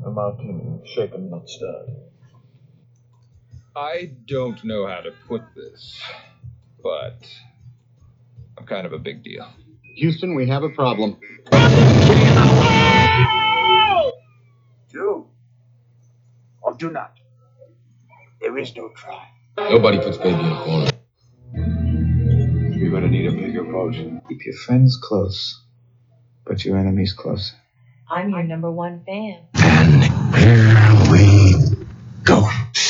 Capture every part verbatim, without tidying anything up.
amounting shaken, not stirred. I don't know how to put this, but I'm kind of a big deal. Houston, we have a problem. Do or do not. There is no try. Nobody puts baby in a corner. You're gonna need a bigger boat. Keep your friends close, but your enemies close. I'm your number one fan. And here we go.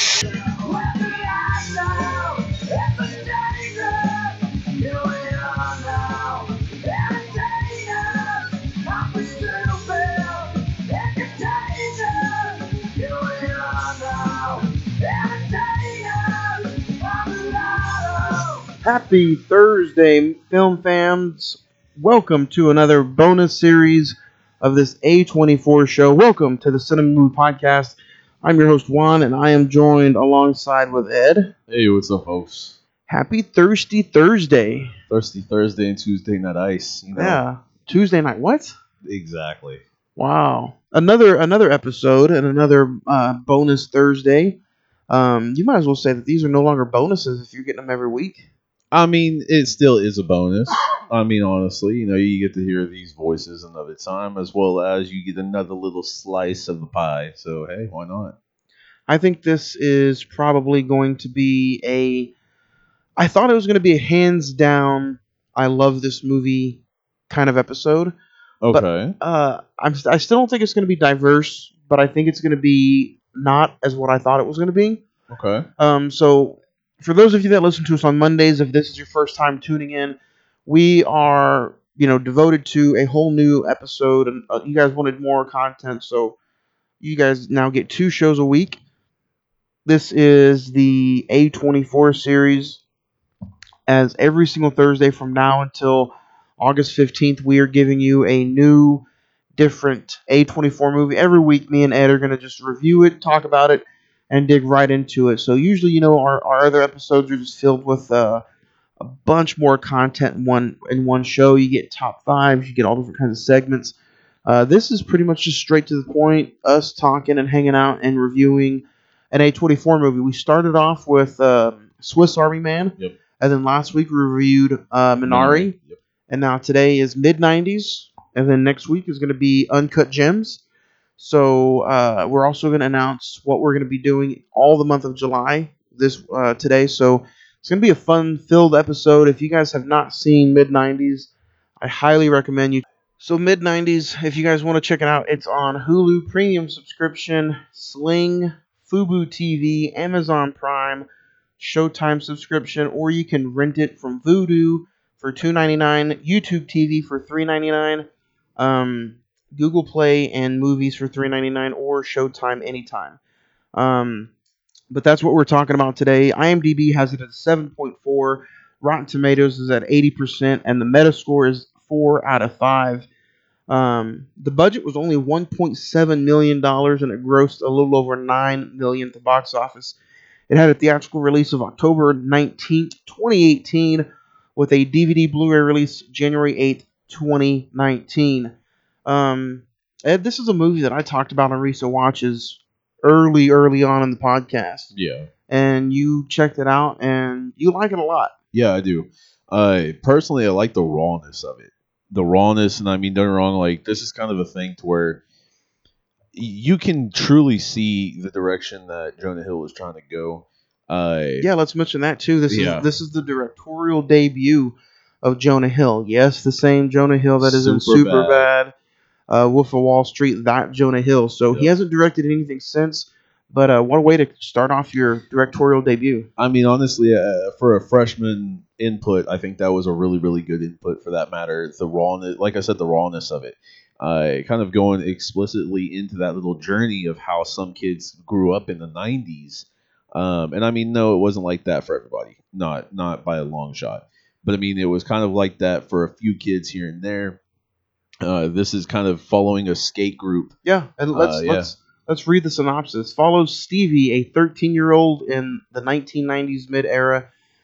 Happy Thursday, film fans. Welcome to another bonus series of this A twenty-four show. Welcome to the Cinema Movie Podcast. I'm your host, Juan, and I am joined alongside with Ed. Hey, what's up, folks? Happy Thirsty Thursday. Thirsty Thursday and Tuesday Night Ice. You know? Yeah. Tuesday night. What? Exactly. Wow. Another another episode and another uh, bonus Thursday. Um, you might as well say that these are no longer bonuses if you're getting them every week. I mean, it still is a bonus. I mean, honestly, you know, you get to hear these voices another time, as well as you get another little slice of the pie. So, hey, why not? I think this is probably going to be a... I thought it was going to be a hands down, I love this movie kind of episode. Okay. But, uh, I'm, I still don't think it's going to be diverse, but I think it's going to be not as what I thought it was going to be. Okay. Um, so... For those of you that listen to us on Mondays, if this is your first time tuning in, we are, you know, devoted to a whole new episode, and uh, you guys wanted more content, so you guys now get two shows a week. This is the A twenty-four series, as every single Thursday from now until August fifteenth, we are giving you a new, different A twenty-four movie. Every week, me and Ed are going to just review it, talk about it, and dig right into it. So usually, you know, our, our other episodes are just filled with uh, a bunch more content in one in one show. You get top fives, you get all different kinds of segments. Uh, this is pretty much just straight to the point, us talking and hanging out and reviewing an A twenty-four movie. We started off with uh, Swiss Army Man, yep. and then last week we reviewed uh, Minari, yep. and now today is mid nineties, and then next week is going to be Uncut Gems. So uh, we're also going to announce what we're going to be doing all the month of July this uh, today. So it's going to be a fun-filled episode. If you guys have not seen mid nineties, I highly recommend you. So mid nineties, if you guys want to check it out, it's on Hulu Premium subscription, Sling, Fubo T V, Amazon Prime, Showtime subscription, or you can rent it from Vudu for two ninety-nine, YouTube T V for three ninety-nine. Um... Google Play and Movies for three ninety-nine, or Showtime anytime. Um, but that's what we're talking about today. IMDb has it at seven point four. Rotten Tomatoes is at eighty percent, and the Metascore is four out of five. Um, the budget was only one point seven million dollars, and it grossed a little over nine million dollars at the box office. It had a theatrical release of October nineteenth, twenty eighteen, with a D V D Blu-ray release January eighth, twenty nineteen. Um, Ed, this is a movie that I talked about on Recent Watches early, early on in the podcast. Yeah. And you checked it out, and you like it a lot. Yeah, I do. Uh, personally, I like the rawness of it. The rawness, and I mean, don't get me wrong, like, this is kind of a thing to where you can truly see the direction that Jonah Hill is trying to go. Uh, yeah, let's mention that, too. This yeah. is this is the directorial debut of Jonah Hill. Yes, the same Jonah Hill that is in Superbad. Uh, Wolf of Wall Street, that Jonah Hill. So yep. He hasn't directed anything since, but uh, what a way to start off your directorial debut. I mean, honestly, uh, for a freshman input, I think that was a really, really good input for that matter. The rawness, like I said, the rawness of it. Uh, kind of going explicitly into that little journey of how some kids grew up in the nineties. Um, and I mean, no, it wasn't like that for everybody. Not, not by a long shot. But I mean, it was kind of like that for a few kids here and there. Uh, this is kind of following a skate group. Yeah, and let's uh, yeah. let's let's read the synopsis. Follows Stevie, a thirteen-year-old in the nineteen nineties mid-era,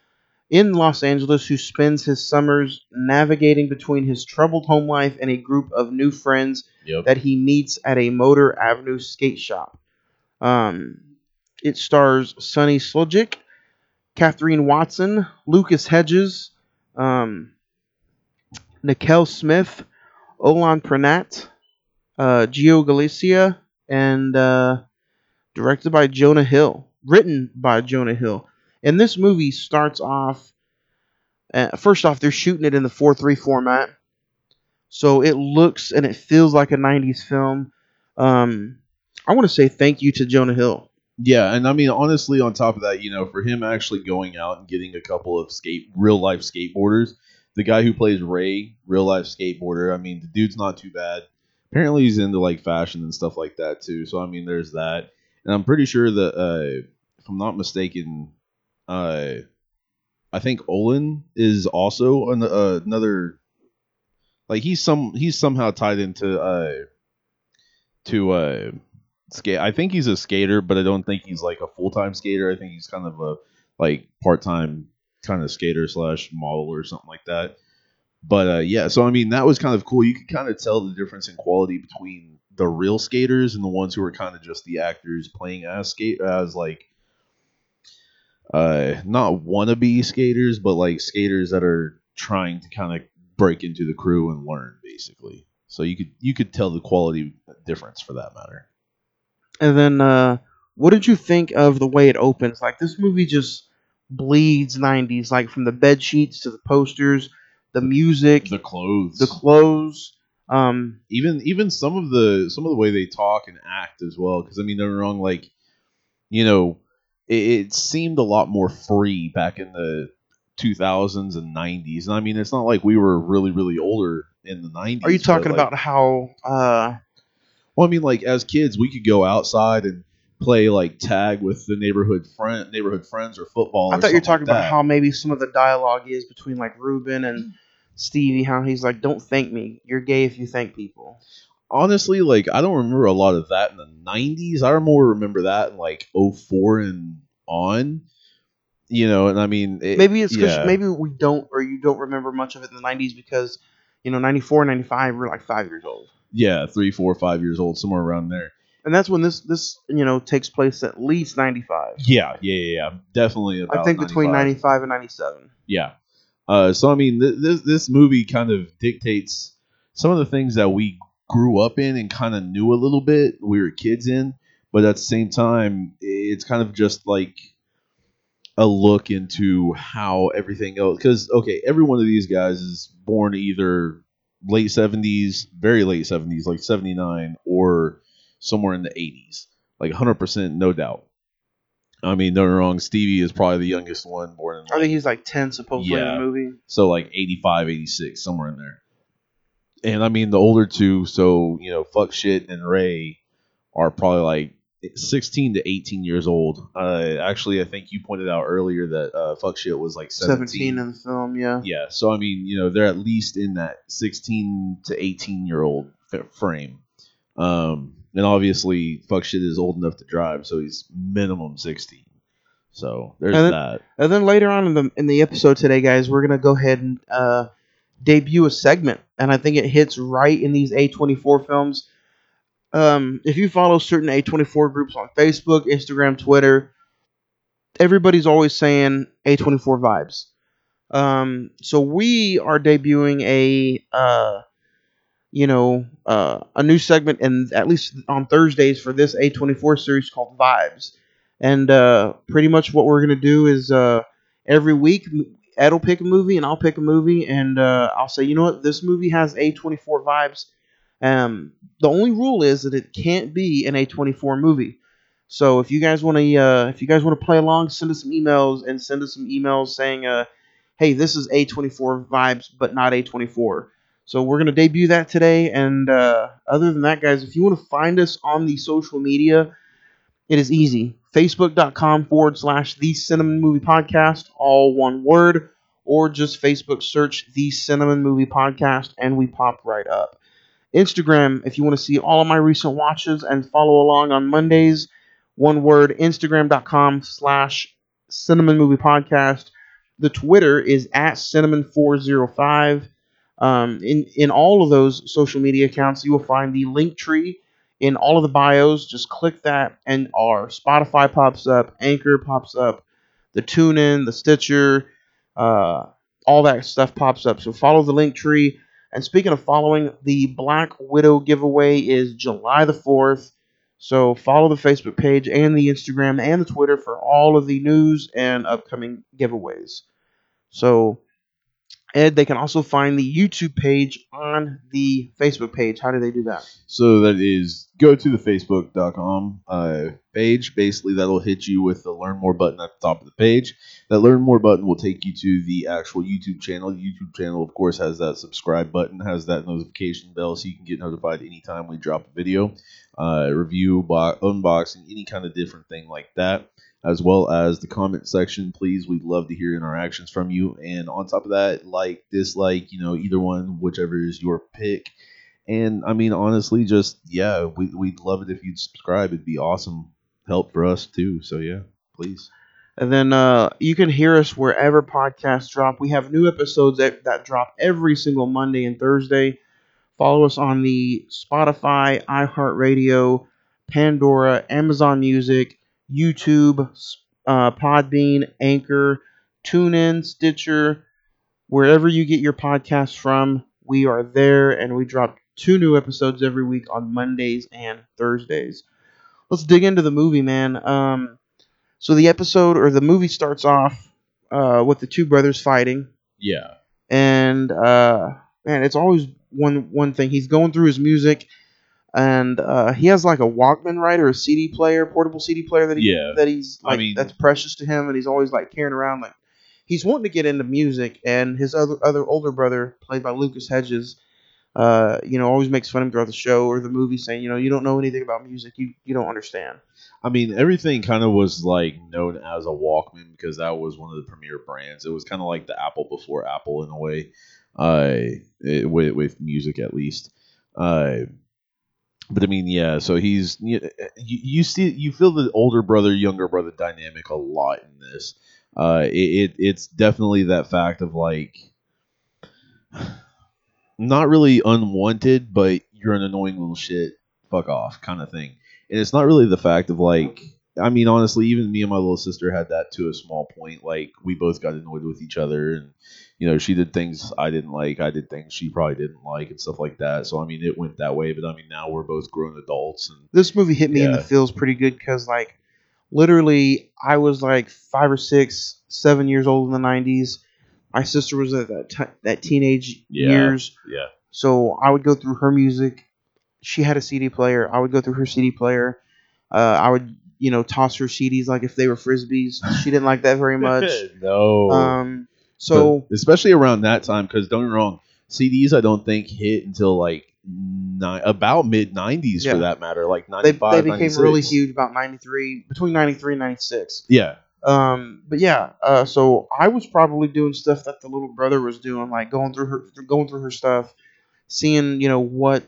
in Los Angeles who spends his summers navigating between his troubled home life and a group of new friends Yep. that he meets at a Motor Avenue skate shop. Um, it stars Sonny Sludgick, Catherine Watson, Lucas Hedges, um, Nikel Smith, Olan Pranat, uh, Gio Galicia, and uh, directed by Jonah Hill. Written by Jonah Hill. And this movie starts off, uh, first off, they're shooting it in the four three format. So it looks and it feels like a nineties film. Um, I want to say thank you to Jonah Hill. Yeah, and I mean, honestly, on top of that, you know, for him actually going out and getting a couple of skate real life skateboarders, the guy who plays Ray, real life skateboarder, I mean, the dude's not too bad. Apparently, he's into like fashion and stuff like that too. So I mean, there's that, and I'm pretty sure that uh, if I'm not mistaken, uh, I think Olin is also an, uh, another. Like he's some he's somehow tied into uh, to uh. skate. I think he's a skater, but I don't think he's like a full time skater. I think he's kind of a like part time kind of skater slash model or something like that. But uh, yeah, so I mean that was kind of cool. You could kind of tell the difference in quality between the real skaters and the ones who are kind of just the actors playing as skate as like uh not wannabe skaters, but like skaters that are trying to kind of break into the crew and learn basically. So you could you could tell the quality difference for that matter. And then, uh, what did you think of the way it opens? Like, this movie just bleeds nineties, like from the bed sheets to the posters, the music, The clothes, the clothes. Um, even even some of the some of the way they talk and act as well. Because I mean, don't get me wrong, like you know, it, it seemed a lot more free back in the two thousands and nineties. And I mean, it's not like we were really really older in the nineties. are you talking but, like, about how? Uh, Well, I mean, like as kids, we could go outside and play like tag with the neighborhood friend, neighborhood friends, or football. I or thought you were something talking like about that. how maybe some of the dialogue is between like Ruben and Stevie. How he's like, "Don't thank me. You're gay if you thank people." Honestly, like I don't remember a lot of that in the nineties. I more remember that in like oh four and on. You know, and I mean, it, Maybe it's because yeah. maybe we don't or you don't remember much of it in the nineties because you know ninety-four, ninety-five we're like five years old. Yeah, three, four, five years old, somewhere around there. And that's when this this you know takes place at least ninety-five. Yeah, yeah, yeah, yeah. Definitely about I think between ninety-five. ninety-five and ninety-seven. Yeah. Uh, so I mean, th- this this movie kind of dictates some of the things that we grew up in and kind of knew a little bit. We were kids in, but at the same time, it's kind of just like a look into how everything else. Because okay, every one of these guys is born either late seventies, very late seventies, like seventy-nine, or somewhere in the eighties, like one hundred percent, no doubt. I mean, no wrong. Stevie is probably the youngest one, born in. I think he's like ten supposedly Yeah. in the movie. So like eighty-five, eighty-six, somewhere in there. And I mean, the older two, so, you know, Fuck Shit and Ray are probably like sixteen to eighteen years old. Uh, actually, I think you pointed out earlier that uh, Fuck Shit was like seventeen. seventeen in the film, yeah. Yeah, so I mean, you know, they're at least in that sixteen to eighteen year old f- frame. Um, and obviously, Fuck Shit is old enough to drive, so he's minimum sixteen. So there's And then- that. And then later on in the in the episode today, guys, we're gonna go ahead and uh, debut a segment, and I think it hits right in these A twenty-four films. Um, if you follow certain A twenty-four groups on Facebook, Instagram, Twitter, everybody's always saying A twenty-four vibes. Um, so we are debuting a uh, you know uh, a new segment, and at least on Thursdays for this A twenty-four series called Vibes. And uh, pretty much what we're gonna do is uh, every week Ed will pick a movie and I'll pick a movie, and uh, I'll say, you know what, this movie has A twenty-four vibes. Um, the only rule is that it can't be an A twenty-four movie. So if you guys want to, uh, if you guys want to play along, send us some emails and send us some emails saying, uh, hey, this is A twenty-four vibes, but not A twenty-four. So we're gonna debut that today. And uh, other than that, guys, if you want to find us on the social media, it is easy. Facebook.com forward slash The Cinnamon Movie Podcast, all one word, or just Facebook search The Cinnamon Movie Podcast, and we pop right up. Instagram, if you want to see all of my recent watches and follow along on Mondays, one word, Instagram.com slash Cinnamon Movie Podcast. the Twitter is at cinnamon four oh five. Um, in, in all of those social media accounts, you will find the link tree in all of the bios. Just click that, and our Spotify pops up, Anchor pops up, the TuneIn, the Stitcher, uh, all that stuff pops up. So follow the link tree. And speaking of following, the Black Widow giveaway is July the fourth. So follow the Facebook page and the Instagram and the Twitter for all of the news and upcoming giveaways. So, Ed, they can also find the YouTube page on the Facebook page. How do they do that? So that is go to the facebook dot com uh, page. Basically, that'll hit you with the Learn More button at the top of the page. That Learn More button will take you to the actual YouTube channel. The YouTube channel, of course, has that subscribe button, has that notification bell, so you can get notified anytime we drop a video, uh, review, bo- unboxing, any kind of different thing like that. As well as the comment section, please. We'd love to hear interactions from you. And on top of that, like, dislike, you know, either one, whichever is your pick. And, I mean, honestly, just, yeah, we, we'd love it if you'd subscribe. It'd be awesome help for us, too. So, yeah, please. And then uh, you can hear us wherever podcasts drop. We have new episodes that, that drop every single Monday and Thursday. Follow us on the Spotify, iHeartRadio, Pandora, Amazon Music, YouTube, uh, Podbean, Anchor, TuneIn, Stitcher, wherever you get your podcasts from, we are there, and we drop two new episodes every week on Mondays and Thursdays. Let's dig into the movie, man. Um, so the episode, or the movie starts off uh, with the two brothers fighting. Yeah. And, uh, man, it's always one one thing. He's going through his music, and uh, he has like a Walkman, right, or a C D player, portable C D player that he Yeah. that he's like I mean- that's precious to him, and he's always like carrying around. Like he's wanting to get into music, and his other other older brother, played by Lucas Hedges, uh, you know, always makes fun of him throughout the show or the movie, saying, you know, you don't know anything about music, you you don't understand. I mean, everything kind of was like known as a Walkman because that was one of the premier brands. It was kind of like the Apple before Apple in a way, uh, it, with with music at least. Uh, but I mean, yeah. So he's you, you see you feel the older brother younger brother dynamic a lot in this. Uh, it, it it's definitely that fact of like not really unwanted, but you're an annoying little shit. Fuck off, kind of thing. And it's not really the fact of like, I mean, honestly, even me and my little sister had that to a small point. Like, we both got annoyed with each other, and you know, she did things I didn't like, I did things she probably didn't like, and stuff like that. So I mean, it went that way. But I mean, now we're both grown adults, and This movie hit me in the Yeah. feels pretty good because, like, literally, I was like five or six, seven years old in the nineties. My sister was at that t- that teenage Yeah. years, yeah, so I would go through her music. She had a C D player. I would go through her C D player. Uh, I would, you know, toss her C Ds like if they were frisbees. She didn't like that very much. no. Um, so But especially around that time, because don't get me wrong, C Ds I don't think hit until like ni- about mid nineties Yeah. for that matter, like they ninety-five, they became ninety-six. really huge about ninety-three, between ninety-three and ninety-six. Yeah, Um, but yeah, uh, so I was probably doing stuff that the little brother was doing, like going through her, going through her stuff, seeing, you know, what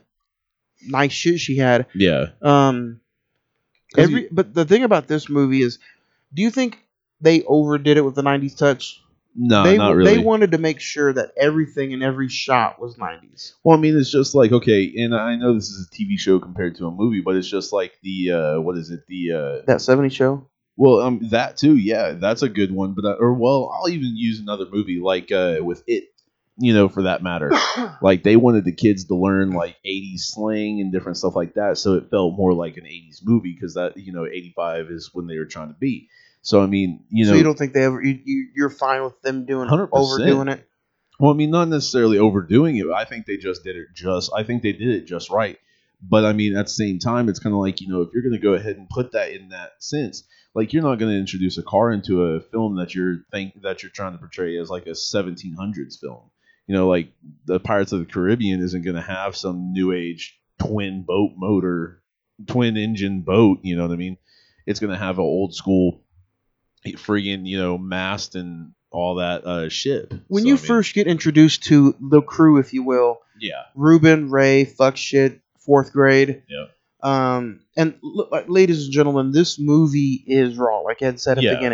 nice shit she had. yeah. Um, 'Cause every, you- but the thing about this movie is, do you think they overdid it with the nineties touch? No, they, not really. They wanted to make sure that everything in every shot was nineties. Well, I mean, it's just like, okay, and I know this is a T V show compared to a movie, but it's just like the uh, what is it? The uh, That seventies show. well, um, that too, yeah, that's a good one. But uh, or well, I'll even use another movie like uh, with It, you know, for that matter. Like they wanted the kids to learn like eighties slang and different stuff like that, so it felt more like an eighties movie because that you know eighty-five is when they were trying to be. So I mean, you know, so you don't think they ever? You, you you're fine with them doing one hundred percent. overdoing it? Well, I mean, not necessarily overdoing it. I think they just did it just. I think they did it just right. But I mean, at the same time, it's kind of like, you know, if you're going to go ahead and put that in that sense, like you're not going to introduce a car into a film that you're think that you're trying to portray as like a seventeen hundreds film. You know, like the Pirates of the Caribbean isn't going to have some new age twin boat motor, twin engine boat. You know what I mean? It's going to have an old school friggin', you know, mast and all that uh, ship. When So, you I mean, first get introduced to the crew, if you will, yeah, Ruben, Ray, fuck shit, fourth grade. yeah. Um, and look, like, ladies and gentlemen, this movie is raw. Like Ed said at Yeah. the beginning,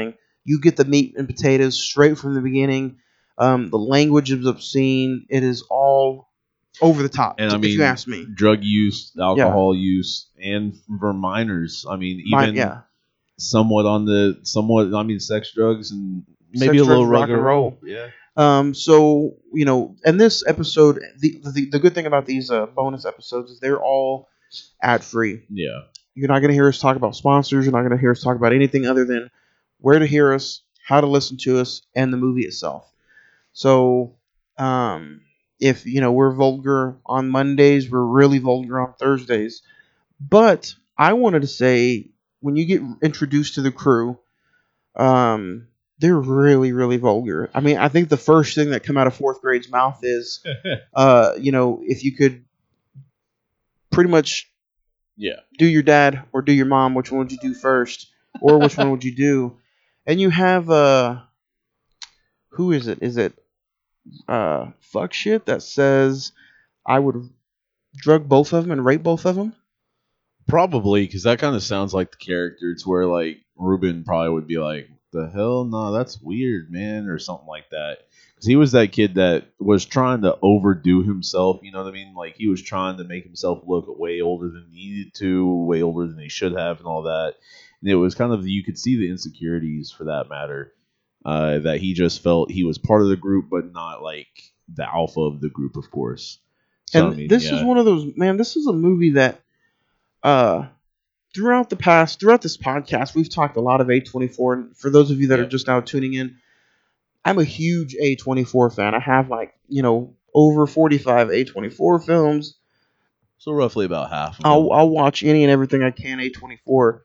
You get the meat and potatoes straight from the beginning. Um, the language is obscene. It is all over the top, And I if mean, you ask me. drug use, alcohol use, and for minors. I mean, even Mine, yeah. somewhat on the somewhat. I mean, sex, drugs, and maybe Sex, a little drugs, rock, rock and and roll. roll. Yeah. Um, so, you know, and this episode, the, the, the good thing about these uh, bonus episodes is they're all ad-free. Yeah. You're not going to hear us talk about sponsors. You're not going to hear us talk about anything other than where to hear us, how to listen to us, and the movie itself. So, um, if, you know, we're vulgar on Mondays, we're really vulgar on Thursdays. But I wanted to say, when you get introduced to the crew, um, they're really, really vulgar. I mean, I think the first thing that come out of fourth grade's mouth is, uh, you know, if you could pretty much Yeah. do your dad or do your mom, which one would you do first? Or which one would you do? And you have, uh, who is it? Is it uh, fuck shit that says I would drug both of them and rape both of them? Probably, because that kind of sounds like the character. It's where, like, Ruben probably would be like, the hell? No, that's weird, man, or something like that. Because he was that kid that was trying to overdo himself, you know what I mean? Like, he was trying to make himself look way older than he needed to, way older than he should have, and all that. And it was kind of, you could see the insecurities, for that matter, uh, that he just felt he was part of the group, but not, like, the alpha of the group, of course. So, And I mean, this yeah. is one of those, man, this is a movie that uh, throughout the past, throughout this podcast, we've talked a lot of A twenty-four. And for those of you that Yeah. are just now tuning in, I'm a huge A twenty-four fan. I have, like, you know, over forty-five A twenty-four films. So roughly about half of I'll, them. I'll watch any and everything I can A twenty-four.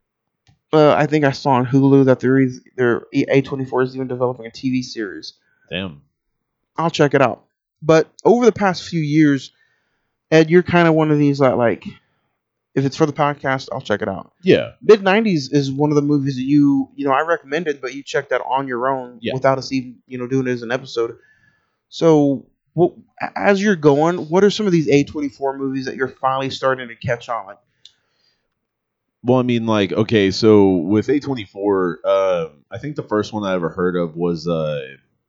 Uh, I think I saw on Hulu that there is there A twenty-four is even developing a T V series. Damn. I'll check it out. But over the past few years, Ed, you're kind of one of these that, like, if it's for the podcast, I'll check it out. Yeah. Mid nineties is one of the movies that you, you know, I recommended, but you checked out on your own Yeah. without us even, you know, doing it as an episode. So, what, as you're going, what are some of these A twenty-four movies that you're finally starting to catch on? Like, Well, I mean, like, okay, so with A twenty-four, um, I think the first one I ever heard of was uh,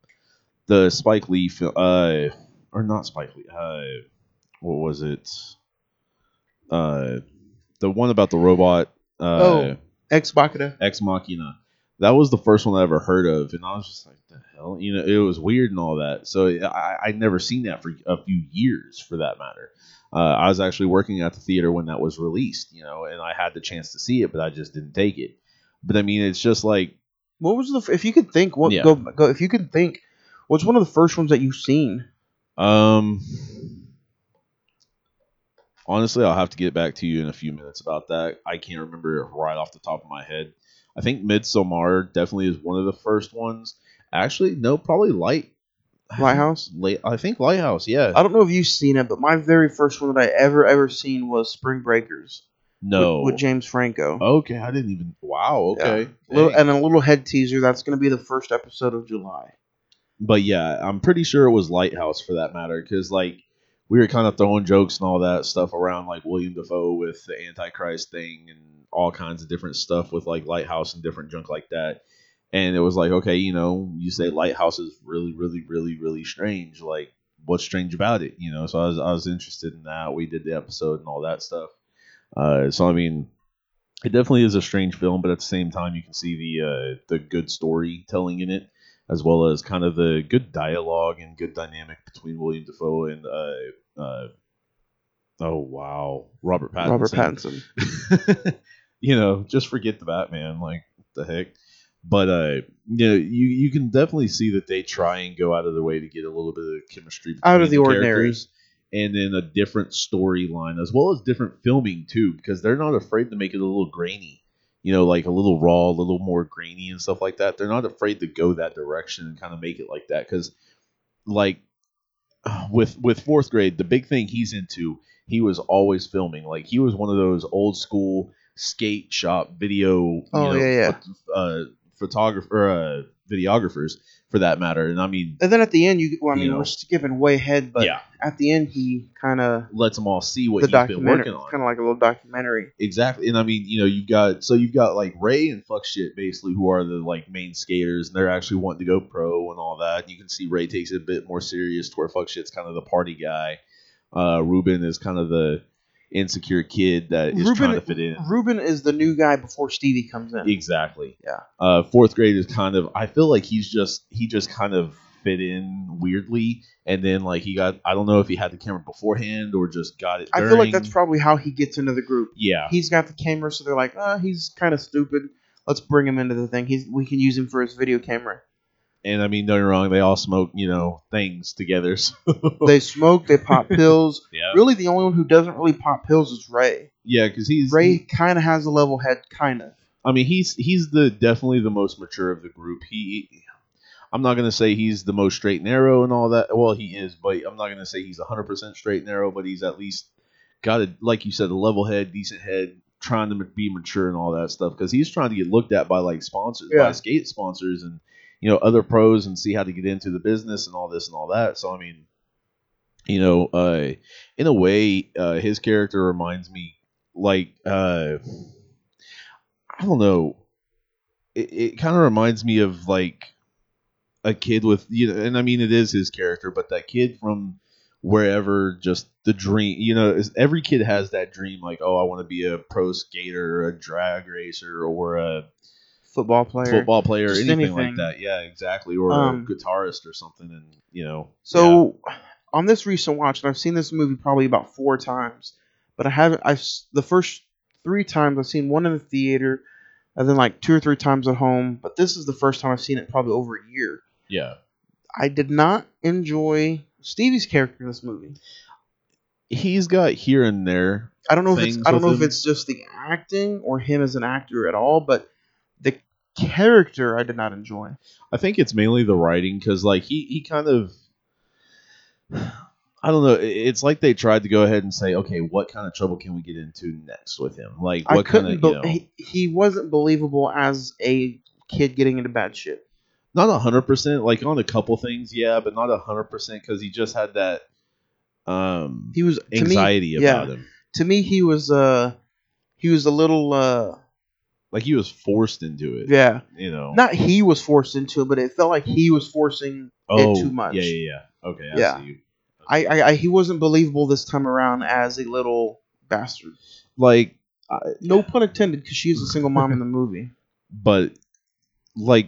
the Spike Lee film, uh, or not Spike Lee, uh, what was it? Uh, the one about the robot, uh, oh, Ex Machina. Ex Machina. That was the first one I ever heard of, and I was just like, the hell? You know, it was weird and all that. So I, I'd never seen that for a few years, for that matter. Uh, I was actually working at the theater when that was released, you know, and I had the chance to see it, but I just didn't take it. But I mean, it's just like, What was the, if you could think, what, Yeah. go, go, if you could think, what's one of the first ones that you've seen? um, honestly, I'll have to get back to you in a few minutes about that. I can't remember it right off the top of my head. I think Midsommar definitely is one of the first ones. Actually, no, probably Light. Lighthouse? Late, I think Lighthouse, yeah. I don't know if you've seen it, but my very first one that I ever, ever seen was Spring Breakers. No. With, with James Franco. Okay, I didn't even. Wow. Okay. Yeah. Little, Dang. and a little head teaser. That's going to be the first episode of July. But yeah, I'm pretty sure it was Lighthouse for that matter, because like we were kind of throwing jokes and all that stuff around, like William Dafoe with the Antichrist thing and all kinds of different stuff with like Lighthouse and different junk like that. And it was like, okay, you know, you say Lighthouse is really, really, really, really strange. Like, what's strange about it? You know, so I was I was interested in that. We did the episode and all that stuff. Uh, so I mean, it definitely is a strange film, but at the same time, you can see the uh, the good storytelling in it, as well as kind of the good dialogue and good dynamic between William Dafoe and uh, uh, oh wow, Robert Pattinson. Robert Pattinson. You know, just forget the Batman. Like, what the heck? But uh, you know, you you can definitely see that they try and go out of their way to get a little bit of chemistry between Out of the ordinary. characters, and then a different storyline as well as different filming too, because they're not afraid to make it a little grainy. You know, like a little raw, a little more grainy and stuff like that. They're not afraid to go that direction and kind of make it like that, because like with with fourth grade, the big thing he's into, he was always filming. Like he was one of those old school skate shop video, you Oh, know, yeah, yeah. ph- uh, photographer, uh, videographers for that matter. And I mean, And then at the end, you well, I mean, You know. we're skipping way ahead, but yeah, at the end he kind of lets them all see what the he's been documentary, working on. kind of like a little documentary. Exactly, and I mean, you know, you've got so you've got like Ray and Fuck Shit basically, who are the like main skaters, and they're actually wanting to go pro and all that. You can see Ray takes it a bit more serious, to where Fuck Shit's kind of the party guy. Uh, Ruben is kind of the insecure kid that is Ruben, trying to fit in. Ruben is the new guy before Stevie comes in. Exactly. Yeah. Uh, fourth grade is kind of. I feel like he's just he just kind of fit in weirdly, and then like he got. I don't know if he had the camera beforehand or just got it. I during. feel like that's probably how he gets into the group. Yeah. He's got the camera, so they're like, "Ah, oh, he's kind of stupid. Let's bring him into the thing. He's we can use him for his video camera." And I mean, don't get me wrong, they all smoke, you know, things together. So. They smoke, they pop pills. Yeah. Really, the only one who doesn't really pop pills is Ray. Yeah, because he's Ray he, kind of has a level head, kind of. I mean, he's he's the definitely the most mature of the group. He, I'm not gonna say he's the most straight and narrow and all that. Well, he is, but I'm not gonna say he's one hundred percent straight and narrow. But he's at least got a, like you said, a level head, decent head, trying to be mature and all that stuff. Because he's trying to get looked at by like sponsors, Yeah. by skate sponsors, and you know other pros, and see how to get into the business and all this and all that. So I mean, you know, uh, in a way, uh, his character reminds me like uh, I don't know. It, it kind of reminds me of like a kid with you know, and I mean it is his character, but that kid from wherever, just the dream. You know, is, every kid has that dream, like, oh, I want to be a pro skater, or a drag racer, or a Football player. football player, Just anything, anything. like that. Yeah, exactly. Or Um, a guitarist or something, and you know. So, on this recent watch, and I've seen this movie probably about four times, but I haven't. I've s- the first three times I've seen one in the theater, and then like two or three times at home. But this is the first time I've seen it probably over a year. yeah, I did not enjoy Stevie's character in this movie. he's got here and there. I don't know if it's things I don't with know if him. it's just the acting or him as an actor at all, but the character I did not enjoy. I think it's mainly the writing, because like he he kind of. I don't know. it- It's like they tried to go ahead and say, okay, what kind of trouble can we get into next with him? Like, I what kind couldn't. of, Be- you know, he, he wasn't believable as a kid getting into bad shit. not a hundred percent. Like on a couple things, yeah, but not a hundred percent because he just had that um He was to me- anxiety about yeah. him. To me, he was uh he was a little uh Like he was forced into it. yeah. You know. Not he was forced into it, but it felt like he was forcing oh, it too much. Yeah, yeah, yeah. Okay, I Yeah. see you. I, I, I he wasn't believable this time around as a little bastard. Like, I, No pun intended, because she is a single mom in the movie. but like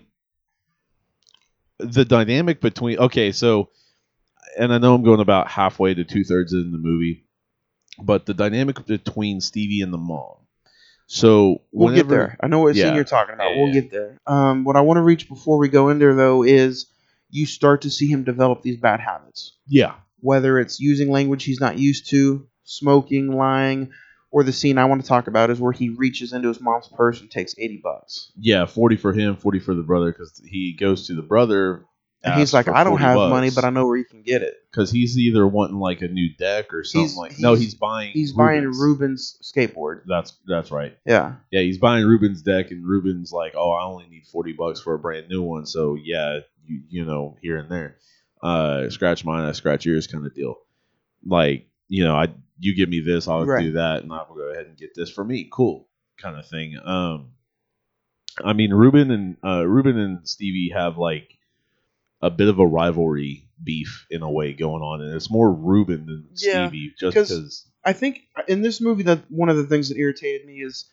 the dynamic between okay, so and I know I'm going about halfway to two thirds in the movie, but the dynamic between Stevie and the mom. So We'll whenever, get there. I know what scene Yeah. you're talking about. Yeah, we'll yeah. get there. Um, what I want to reach before we go in there, though, is you start to see him develop these bad habits. Yeah, Whether it's using language he's not used to, smoking, lying, or the scene I want to talk about is where he reaches into his mom's purse and takes eighty bucks. yeah, forty for him, forty for the brother, because he goes to the brother. And he's like, I don't have money, but I know where you can get it. because he's either wanting like a new deck or something He's- like. No, he's- he's buying. He's buying Ruben's. Ruben's skateboard. That's that's right. Yeah. Yeah, he's buying Ruben's deck, and Ruben's like, "Oh, I only need forty bucks for a brand new one." So yeah, you you know, here and there, uh, scratch mine, I scratch yours, kind of deal. Like, you know, I you give me this, I'll Right. do that, and I will go ahead and get this for me, cool, kind of thing. Um, I mean, Ruben and uh, Ruben and Stevie have like a bit of a rivalry beef in a way going on, and it's more Ruben than Yeah, Stevie, just 'cause- because. I think in this movie that one of the things that irritated me is,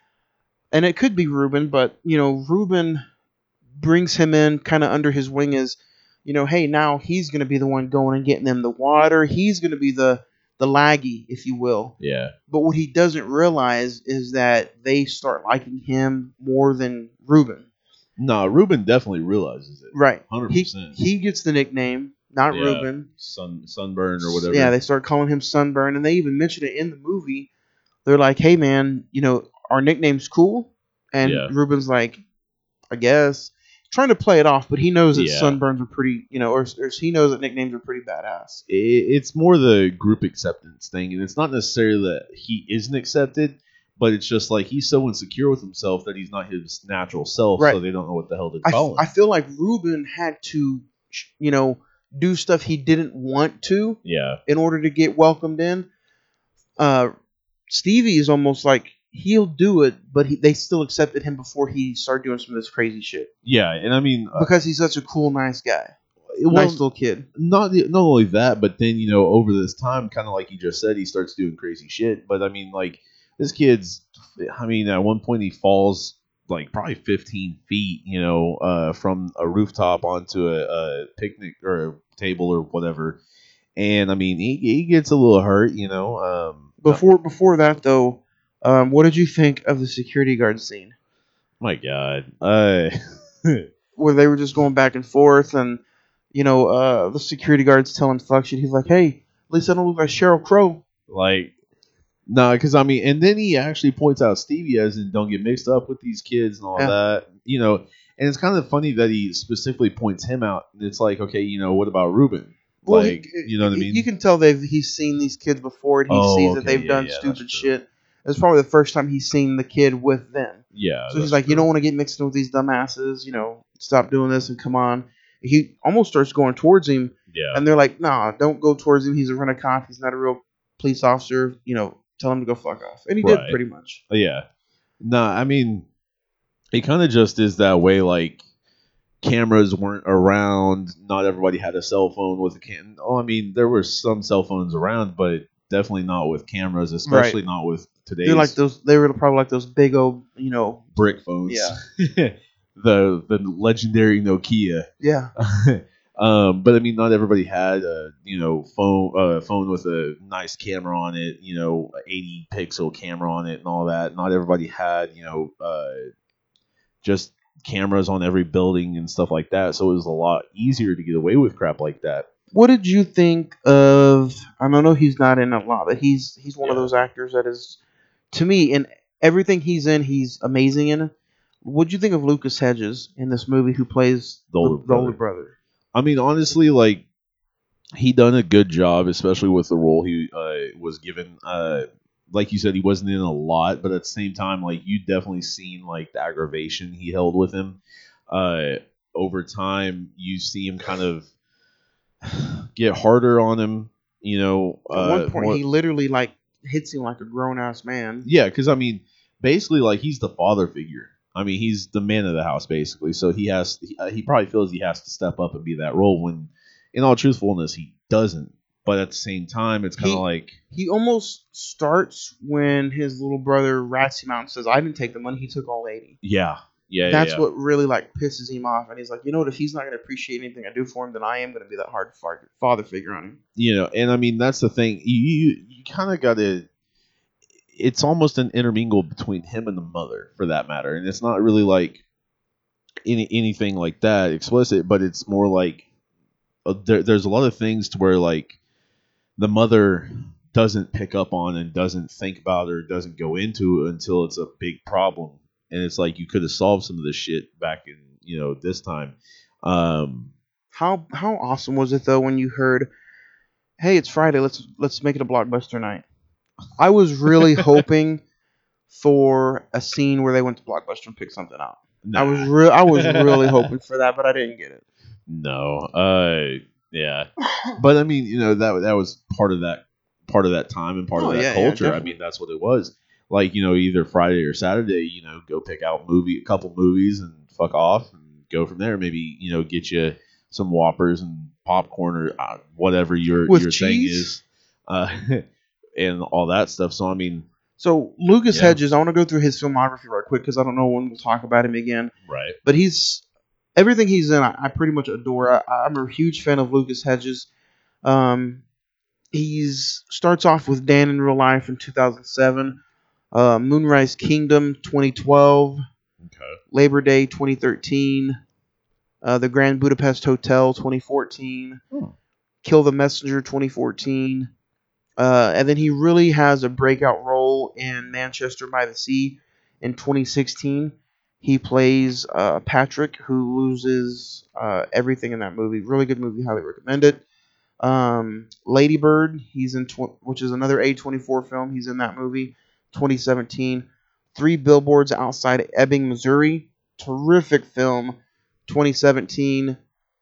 and it could be Ruben, but you know, Ruben brings him in kind of under his wing as, you know, hey, now he's going to be the one going and getting them the water. He's going to be the the laggy, if you will. Yeah. But what he doesn't realize is that they start liking him more than Ruben. No, Ruben definitely realizes it. Right. one hundred He, percent. he gets the nickname, not Yeah. Ruben. Sun sunburn or whatever. Yeah, they start calling him Sunburn, and they even mention it in the movie. They're like, "Hey, man, you know our nickname's cool," and Yeah. Ruben's like, "I guess," trying to play it off, but he knows that Yeah. sunburns are pretty, you know, or, or he knows that nicknames are pretty badass. It, it's more the group acceptance thing, and it's not necessarily that he isn't accepted, but it's just like he's so insecure with himself that he's not his natural self, Right. so they don't know what the hell to I, call him. I feel like Ruben had to, you know, do stuff he didn't want to Yeah. in order to get welcomed in. Uh, Stevie is almost like he'll do it, but he, they still accepted him before he started doing some of this crazy shit Yeah, and I mean, uh, because he's such a cool, nice guy, well, nice little kid. not not only that, but then you know, over this time, kind of like you just said, he starts doing crazy shit. But I mean, like this kid's, I mean, at one point he falls like probably fifteen feet, you know, uh, from a rooftop onto a, a picnic or a table or whatever. And I mean, he, he gets a little hurt, you know. Um, Before before that though, um, what did you think of the security guard scene my God, uh, where they were just going back and forth, and you know, uh, the security guard's telling fuck shit. He's like, "Hey, at least I don't look like Sheryl Crow." like, no, because I mean, and then he actually points out Stevie as in don't get mixed up with these kids and all Yeah. that, you know. And it's kind of funny that he specifically points him out. It's like, okay, you know, what about Ruben? Well, Like, he- you know what I he- mean? You can tell they've he's seen these kids before, and he Oh, sees that okay, they've yeah, done yeah, that's stupid true. shit. It's probably the first time he's seen the kid with them. Yeah. So he's that's like, you true. don't want to get mixed in with these dumbasses. You know, stop doing this and come on. He almost starts going towards him, Yeah. and they're like, nah, don't go towards him. He's a rent-a-cop. He's not a real police officer. You know, tell him to go fuck off. And he Right. did pretty much. Yeah. Nah, I mean, it kind of just is that way. Like, cameras weren't around. Not everybody had a cell phone with a cam. Oh, I mean, there were some cell phones around, but definitely not with cameras, especially not with today's They're like those. They were probably like those big old, you know. brick phones. Yeah. the the legendary Nokia. Yeah. um, but I mean, not everybody had a you know phone uh, phone with a nice camera on it. You know, eighty pixel camera on it and all that. Not everybody had you know uh, just cameras on every building and stuff like that. So it was a lot easier to get away with crap like that. What did you think of? I don't know he's not in a lot, but he's he's one of Yeah. those actors that is, to me, in everything he's in, he's amazing in. What'd you think of Lucas Hedges in this movie, who plays The older the, the older brother. brother? I mean, honestly, like he done a good job, especially with the role he uh, was given. Uh, like you said, he wasn't in a lot, but at the same time, like you definitely seen like the aggravation he held with him. Uh, over time, you see him kind of get harder on him. You know, At uh, one point, more- he literally like hits him like a grown ass man. yeah, because I mean, basically, like he's the father figure. I mean, he's the man of the house, basically. So he has, he, uh, he probably feels he has to step up and be that role. When, in all truthfulness, he doesn't. But at the same time, it's kind He- of like, He almost starts when his little brother rats him out and says, "I didn't take the money. He took all eighty." yeah, yeah, That's yeah, what really like pisses him off, and he's like, you know what? If he's not going to appreciate anything I do for him, then I am going to be that hard fa- father figure on him. you know. And I mean, that's the thing. You you, you kind of got to. It's almost an intermingle between him and the mother, for that matter, and it's not really like any anything like that explicit, but it's more like uh, there, there's a lot of things to where like the mother doesn't pick up on and doesn't think about or doesn't go into it until it's a big problem, and it's like you could have solved some of this shit back in you know this time. Um, How how awesome was it though when you heard, "Hey, it's Friday. Let's let's make it a blockbuster night." I was really hoping for a scene where they went to Blockbuster and picked something out. nah, I was re- I was really hoping for that, but I didn't get it. no, uh, yeah, but I mean, you know that that was part of that part of that time and part Oh, of that yeah, yeah, culture. I definitely. mean, that's what it was. Like you know, either Friday or Saturday, you know, go pick out movie a couple movies and fuck off and go from there. Maybe you know, get you some Whoppers and popcorn or uh, whatever your With your thing cheese? is, uh, and all that stuff. So I mean, So Lucas Yeah. Hedges, I want to go through his filmography real quick because I don't know when we'll talk about him again. right? But he's everything he's in. I, I pretty much adore. I, I'm a huge fan of Lucas Hedges. Um, he's starts off with Dan in Real Life in two thousand seven, uh, Moonrise Kingdom twenty twelve, Okay. Labor Day twenty thirteen, uh, The Grand Budapest Hotel twenty fourteen, Hmm. Kill the Messenger twenty fourteen, uh, and then he really has a breakout role in Manchester by the Sea in twenty sixteen. He plays uh, Patrick, who loses uh, everything in that movie. Really good movie, highly recommend it. Um, Lady Bird, he's in, tw- which is another A twenty-four film. He's in that movie, twenty seventeen. Three Billboards Outside Ebbing, Missouri, terrific film, twenty seventeen.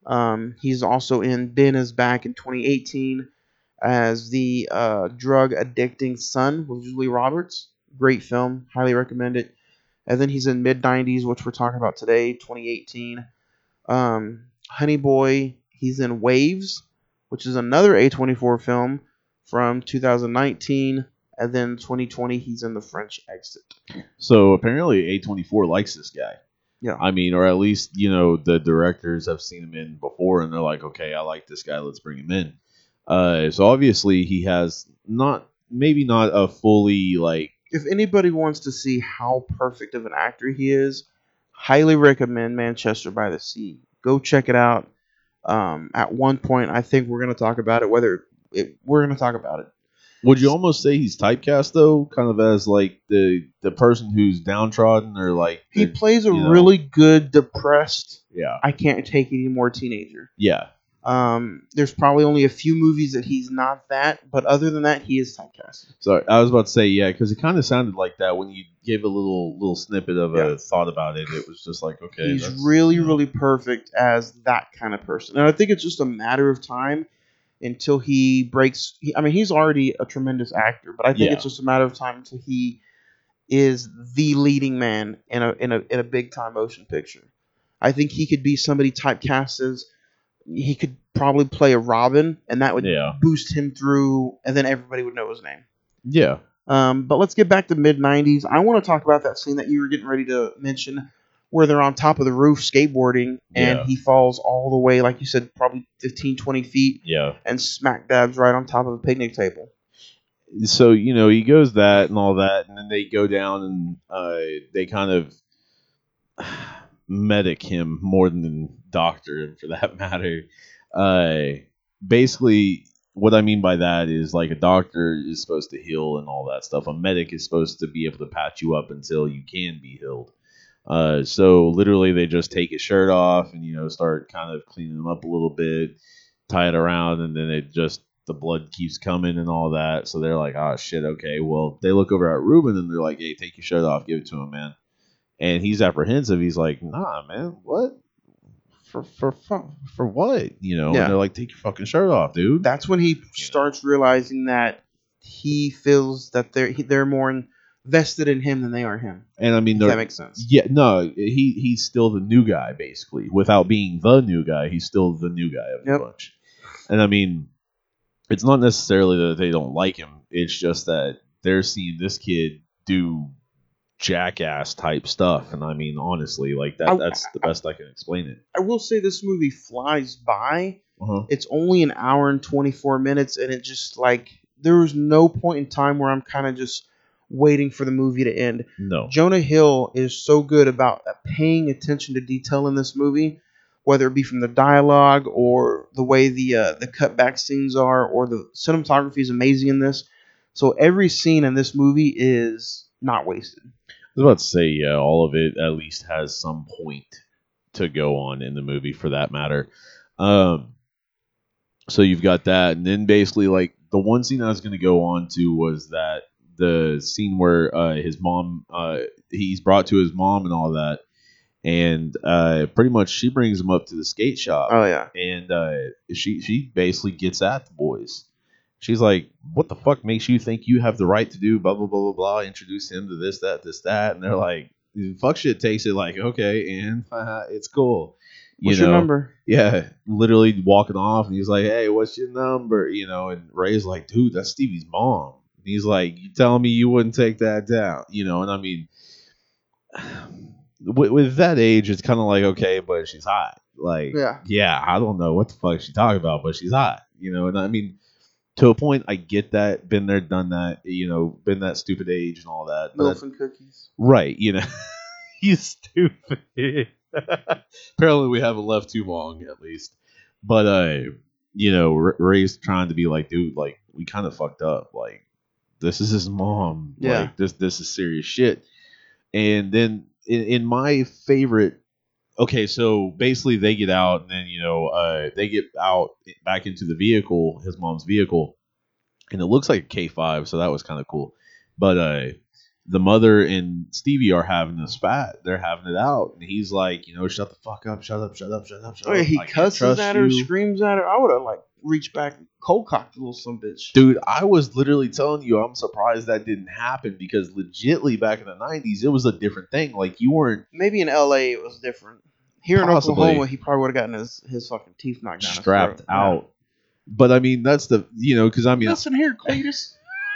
Um, he's also in Den is Back in twenty eighteen as the uh, drug addicting son with Julie Roberts. Great film, highly recommend it. And then he's in Mid nineties, which we're talking about today, twenty eighteen. Um, Honey Boy, he's in Waves, which is another A twenty-four film from two thousand nineteen. And then twenty twenty, he's in The French Exit. So apparently A twenty-four likes this guy. Yeah. I mean, or at least, you know, the directors have seen him in before and they're like, okay, I like this guy, let's bring him in. Uh, so obviously he has not, maybe not a fully, like... If anybody wants to see how perfect of an actor he is, highly recommend Manchester by the Sea. Go check it out. Um, at one point, I think we're going to talk about it, whether it, we're going to talk about it. Would you almost say he's typecast, though? Kind of as, like, the the person who's downtrodden or, like... He the, plays a you know, really good, depressed, Yeah. I can't take it anymore teenager. Yeah. Um, there's probably only a few movies that he's not that, but other than that, he is typecast. So I was about to say, yeah, because it kind of sounded like that when you gave a little little snippet of Yeah. a thought about it. It was just like, okay. He's that's- really, really perfect as that kind of person. And I think it's just a matter of time until he breaks. He, I mean, he's already a tremendous actor, but I think Yeah. it's just a matter of time until he is the leading man in a in a in a big time motion picture. I think he could be somebody typecast as he could probably play a Robin, and that would Yeah. boost him through, and then everybody would know his name. Yeah. Um, but let's get back to mid nineties. I want to talk about that scene that you were getting ready to mention, where they're on top of the roof skateboarding, and Yeah. he falls all the way, like you said, probably fifteen, twenty feet, Yeah. and smack dabs right on top of a picnic table. So, you know, he goes that and all that, and then they go down and uh, they kind of medic him more than doctor him, for that matter. Uh, basically, what I mean by that is, like, a doctor is supposed to heal and all that stuff. A medic is supposed to be able to patch you up until you can be healed. Uh, so literally they just take his shirt off and, you know, start kind of cleaning him up a little bit, tie it around, and then it just, the blood keeps coming and all that. So they're like, oh shit, okay. Well, they look over at Ruben and they're like, hey, take your shirt off, give it to him, man. And he's apprehensive. He's like, nah, man, what? For for for, for what? You know? Yeah. And they're like, take your fucking shirt off, dude. That's when he starts realizing that he feels that they're he, they're more invested in him than they are him. And I mean, If they're- that makes sense. Yeah, no, he he's still the new guy, basically. Without being the new guy, he's still the new guy of the Yep. bunch. And I mean, it's not necessarily that they don't like him. It's just that they're seeing this kid do jackass type stuff. And I mean, honestly, like that I- that's the best I can explain it. I will say this movie flies by. Uh-huh. It's only an hour and twenty-four minutes, and it just, like, there was no point in time where I'm kind of just waiting for the movie to end. No. Jonah Hill is so good about paying attention to detail in this movie, whether it be from the dialogue or the way the uh, the cutback scenes are, or the cinematography is amazing in this. So every scene in this movie is not wasted. I was about to say, yeah, all of it at least has some point to go on in the movie, for that matter. Um, so you've got that, and then basically, like, the one scene I was going to go on to was that the scene where uh, his mom, uh, he's brought to his mom and all that, and uh, pretty much she brings him up to the skate shop, Oh yeah, and uh, she she basically gets at the boys. She's like, "What the fuck makes you think you have the right to do blah blah blah blah blah? Introduce him to this that this that." And they're like, "Fuck shit." Takes it like, okay, and uh, it's cool. You what's know? your number? Yeah, literally walking off, and he's like, "Hey, what's your number?" You know, and Ray's like, "Dude, that's Stevie's mom." And he's like, "You telling me you wouldn't take that down?" You know, and I mean, with, with that age, it's kind of like, okay, but she's hot. Like, Yeah. yeah, I don't know what the fuck she's talking about, but she's hot. You know, and I mean, to a point, I get that. Been there, done that. You know, been that stupid age and all that. But Milk and cookies. right, you know, he's stupid. Apparently, we haven't left too long, at least. But uh, you know, R- Ray's trying to be like, dude, like, we kind of fucked up. Like, this is his mom. Yeah. Like, this this is serious shit. And then in, in my favorite. Okay, so basically they get out, and then, you know, uh, they get out back into the vehicle, his mom's vehicle, and it looks like a K five, so that was kind of cool. But uh, the mother and Stevie are having a spat. They're having it out, and he's like, you know, shut the fuck up, shut up, shut up, shut up, shut Oh, up. yeah, he I can't cusses trust at her, you. screams at her. I would have like reached back and cold cocked a little some bitch. Dude, I was literally telling you, I'm surprised that didn't happen because legitly back in the nineties, it was a different thing. Like you weren't Maybe in L A it was different. Here Possibly. in Oklahoma, he probably would have gotten his, his fucking teeth knocked down. his strapped throat. out. But I mean, that's the you know, because I Yeah. mean, Listen here, Cletus.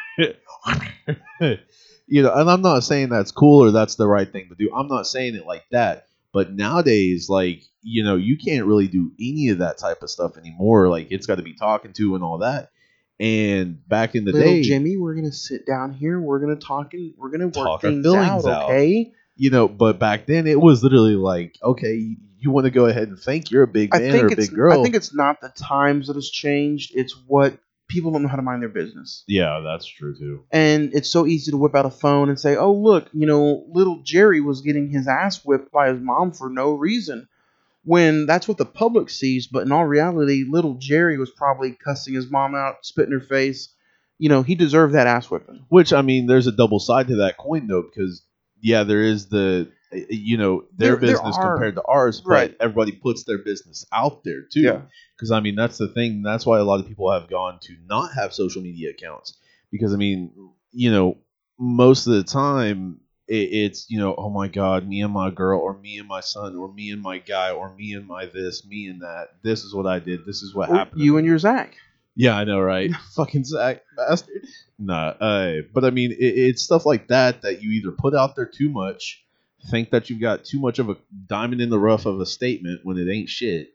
you know, and I'm not saying that's cool or that's the right thing to do. I'm not saying it like that. But nowadays, like, you know, you can't really do any of that type of stuff anymore. Like, it's got to be talking to and all that. And back in the Little day, Jimmy, we're gonna sit down here. We're gonna talk and we're gonna work Talk our things feelings out, out. okay? you know, but back then it was literally like, okay, you want to go ahead and think you're a big I man think or a it's big girl. I think it's not the times that has changed. It's what people don't know how to mind their business. yeah, that's true too. And it's so easy to whip out a phone and say, oh, look, you know, little Jerry was getting his ass whipped by his mom for no reason. When that's what the public sees. But in all reality, little Jerry was probably cussing his mom out, spitting her face. You know, he deserved that ass whipping. Which, I mean, there's a double side to that coin, though, because, yeah, there is the, you know, their There- there business are. compared to ours, but Right. everybody puts their business out there, too. Yeah. Because, I mean, that's the thing. That's why a lot of people have gone to not have social media accounts. Because, I mean, you know, most of the time, it, it's, you know, oh, my God, me and my girl, or me and my son, or me and my guy, or me and my this, me and that. This is what I did. This is what Or happened. to you me. and your Zach. Yeah, I know, right? Fucking Zach, bastard. Nah, uh, but I mean, it, it's stuff like that that you either put out there too much, think that you've got too much of a diamond in the rough of a statement when it ain't shit,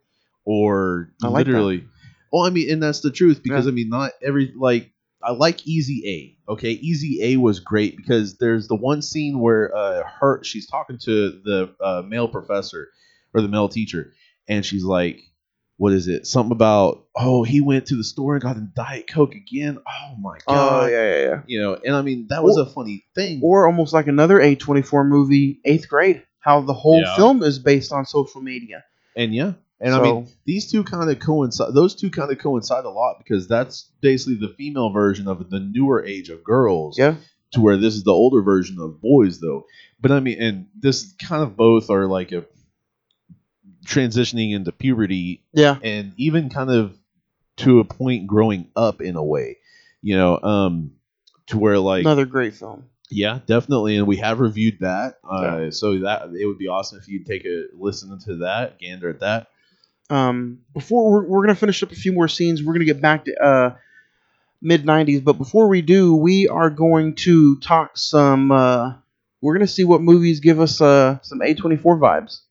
or I like that. literally. Well, I mean, and that's the truth because Yeah. I mean, not every like I like Easy A. Okay, Easy A was great because there's the one scene where uh, her she's talking to the uh, male professor or the male teacher, and she's like, what is it? Something about, oh, he went to the store and got a Diet Coke again. Oh my god. Oh, yeah, yeah, yeah. You know, and I mean that was Or- a funny thing. Or almost like another A twenty-four movie, Eighth Grade. How the whole Yeah. film is based on social media. and yeah. And I So- mean these two kind of coincide those two kind of coincide a lot because that's basically the female version of the newer age of girls. Yeah. To where this is the older version of boys though. But I mean and this kind of both are like a transitioning into puberty Yeah. and even kind of to a point growing up in a way, you know, um, to where like, Another great film. yeah, definitely. And we have reviewed that. Uh, so that it would be awesome if you'd take a listen to that, gander at that. Um, before we're, we're going to finish up a few more scenes, we're going to get back to uh, mid nineties. But before we do, we are going to talk some. Uh, we're going to see what movies give us uh, some A twenty-four vibes.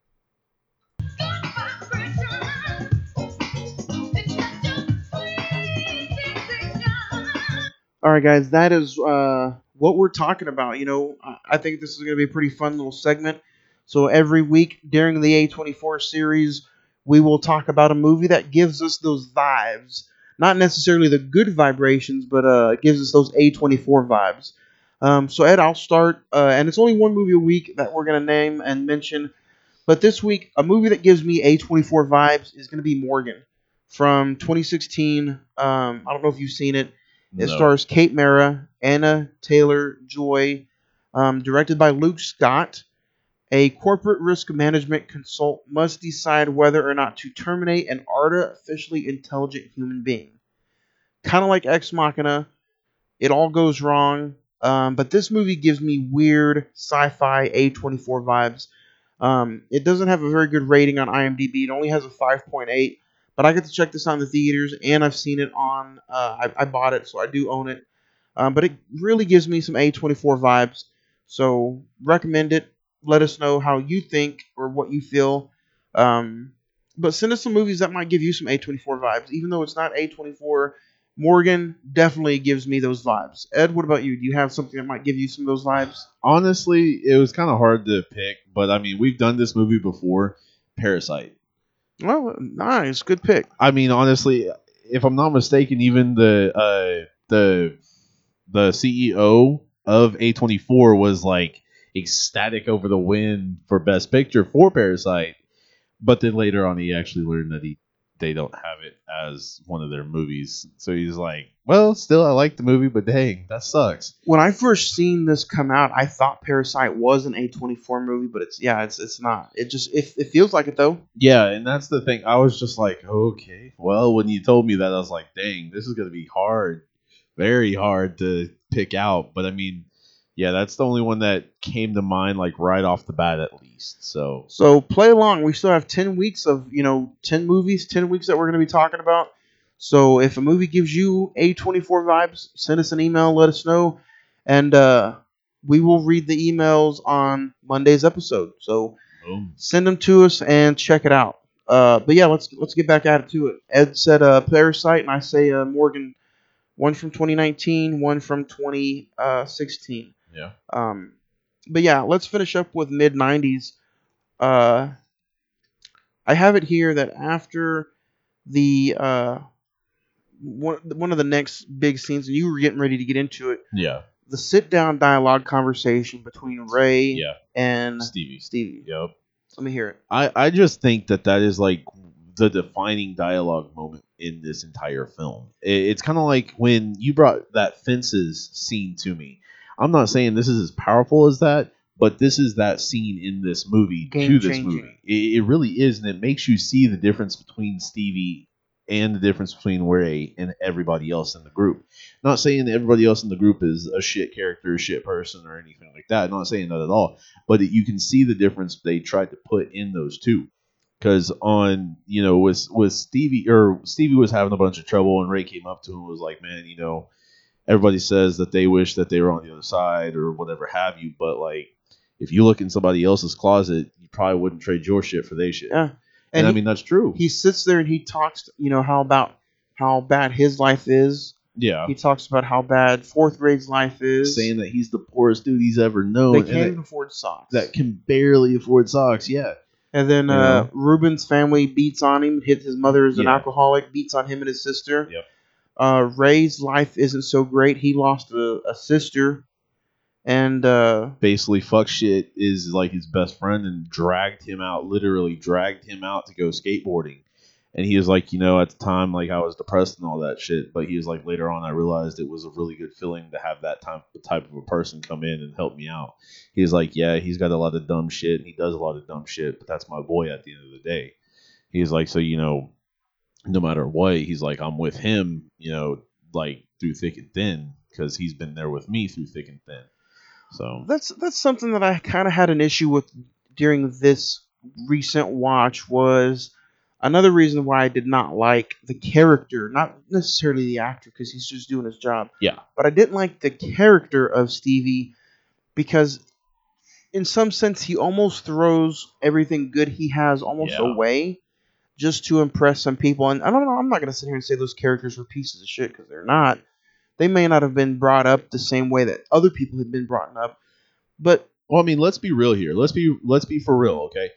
All right, guys, that is uh, what we're talking about. You know, I- I think this is going to be a pretty fun little segment. So every week during the A twenty-four series, we will talk about a movie that gives us those vibes. Not necessarily the good vibrations, but uh, it gives us those A twenty-four vibes. Um, so, Ed, I'll start. Uh, and it's only one movie a week that we're going to name and mention. But this week, a movie that gives me A twenty-four vibes is going to be Morgan from twenty sixteen. Um, I don't know if you've seen it. It No. stars Kate Mara, Anna Taylor-Joy, um, directed by Luke Scott. A corporate risk management consult must decide whether or not to terminate an artificially intelligent human being. Kind of like Ex Machina, it all goes wrong, um, but this movie gives me weird sci-fi A twenty-four vibes. Um, it doesn't have a very good rating on IMDb. It only has a five point eight. But I get to check this out in the theaters, and I've seen it on. Uh, I, I bought it, so I do own it. Um, but it really gives me some A twenty-four vibes. So recommend it. Let us know how you think or what you feel. Um, but send us some movies that might give you some A twenty-four vibes. Even though it's not A twenty-four, Morgan definitely gives me those vibes. Ed, what about you? Do you have something that might give you some of those vibes? Honestly, it was kind of hard to pick, but I mean, we've done this movie before, Parasite. Well, nice. Good pick. I mean, honestly, if I'm not mistaken, even the uh, the the C E O of A twenty-four was like ecstatic over the win for Best Picture for Parasite, but then later on, he actually learned that he they don't have it as one of their movies. So he's like, well, still, I like the movie, but dang, that sucks. When I first seen this come out, I thought Parasite was an A twenty-four movie, but it's yeah, it's it's not. It just it, it feels like it though. Yeah, and that's the thing. I was just like, okay. Well, when you told me that, I was like, dang, this is going to be hard, very hard to pick out. But I mean, yeah, that's the only one that came to mind, like right off the bat, at least. So, So play along. We still have ten weeks of, you know, ten movies, ten weeks that we're going to be talking about. So if a movie gives you A twenty-four vibes, send us an email, let us know. And uh, we will read the emails on Monday's episode. So boom. send them to us and check it out. Uh, but yeah, let's let's get back at it to it. Ed said uh, Parasite, and I say uh, Morgan, one from twenty nineteen, one from twenty sixteen. Yeah. Um, but yeah, let's finish up with mid nineties. Uh, I have it here that after the uh, one one of the next big scenes, and you were getting ready to get into it, Yeah. the sit down dialogue conversation between Ray Yeah. and Stevie. Stevie. Yep. Let me hear it. I, I just think that that is like the defining dialogue moment in this entire film. It, it's kind of like when you brought that fences scene to me. I'm not saying this is as powerful as that, but this is that scene in this movie Game to this changing. movie. It, it really is, and it makes you see the difference between Stevie and the difference between Ray and everybody else in the group. Not saying that everybody else in the group is a shit character, a shit person, or anything like that. Not saying that at all. But it, you can see the difference they tried to put in those two. Because on, you know, with with Stevie, or Stevie was having a bunch of trouble, and Ray came up to him and was like, man, you know, everybody says that they wish that they were on the other side or whatever have you, but like, if you look in somebody else's closet, you probably wouldn't trade your shit for their shit. Yeah. And, And I he- mean, that's true. He sits there and he talks, you know, how about how bad his life is. Yeah. He talks about how bad fourth grade's life is. Saying that he's the poorest dude he's ever known. they and can't that- even afford socks. that can barely afford socks. Yeah. And then You uh, know? Ruben's family beats on him. His his mother is an Yeah. alcoholic, beats on him and his sister. Yep. Uh, Ray's life isn't so great. He lost a, a sister. And uh, Basically, fuck shit is like his best friend and dragged him out, literally dragged him out to go skateboarding. And he was like, you know, at the time, like I was depressed and all that shit. But he was like, later on, I realized it was a really good feeling to have that type, type of a person come in and help me out. He's like, yeah, he's got a lot of dumb shit and he does a lot of dumb shit, but that's my boy at the end of the day. He's like, so, you know, no matter what, he's like, I'm with him, you know, like through thick and thin, because he's been there with me through thick and thin. So that's that's something that I kind of had an issue with during this recent watch. Was another reason why I did not like the character, not necessarily the actor, because he's just doing his job. Yeah. But I didn't like the character of Stevie because, in some sense, he almost throws everything good he has almost Yeah. away just to impress some people. And I don't know, I'm not going to sit here and say those characters were pieces of shit, because they're not. They may not have been brought up the same way that other people had been brought up. But well, I mean, let's be real here. Let's be let's be for real, okay?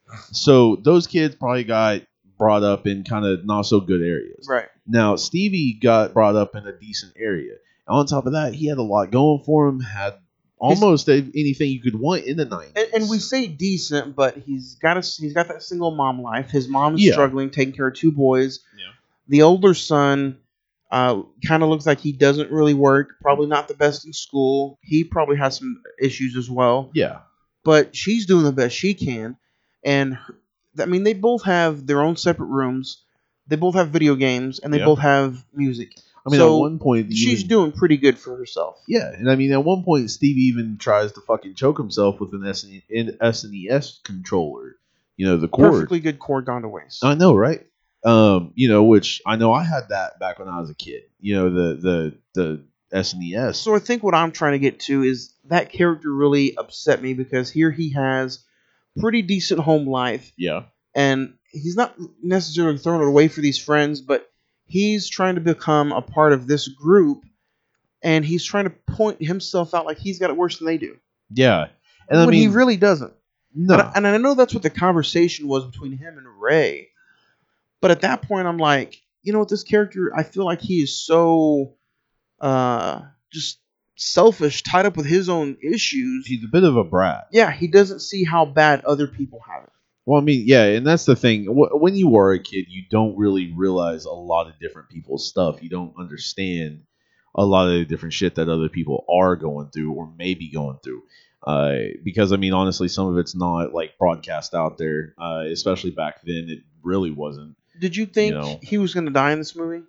So those kids probably got brought up in kind of not so good areas. right. Now, Stevie got brought up in a decent area. And on top of that, he had a lot going for him, had almost anything you could want in the nineties. And, and we say decent, but he's got a, he's got that single mom life. His mom's Yeah. struggling, taking care of two boys. Yeah. The older son uh, kind of looks like he doesn't really work. Probably not the best in school. He probably has some issues as well. Yeah. But she's doing the best she can. And her, I mean, they both have their own separate rooms. They both have video games, and they Yeah. both have music. I mean, So at one point, she's even- doing pretty good for herself. Yeah, and I mean, at one point, Steve even tries to fucking choke himself with an S N E S controller. You know, the cord. Perfectly good cord gone to waste. I know, right? Um, you know, which I know I had that back when I was a kid. You know, the the the S N E S. So I think what I'm trying to get to is that character really upset me because here he has pretty decent home life, Yeah, and he's not necessarily throwing it away for these friends, but he's trying to become a part of this group, and he's trying to point himself out like he's got it worse than they do. yeah, and I when mean, he really doesn't. no, And, I, and I know that's what the conversation was between him and Ray. But at that point, I'm like, you know what, this character, I feel like he is so uh, just selfish, tied up with his own issues. he's a bit of a brat. Yeah, he doesn't see how bad other people have it. Well, I mean, yeah, and that's the thing. Wh- When you are a kid, you don't really realize a lot of different people's stuff. You don't understand a lot of the different shit that other people are going through or may be going through. Uh, because I mean, honestly, some of it's not like broadcast out there. Uh, especially back then, it really wasn't. Did you think You know. he was going to die in this movie?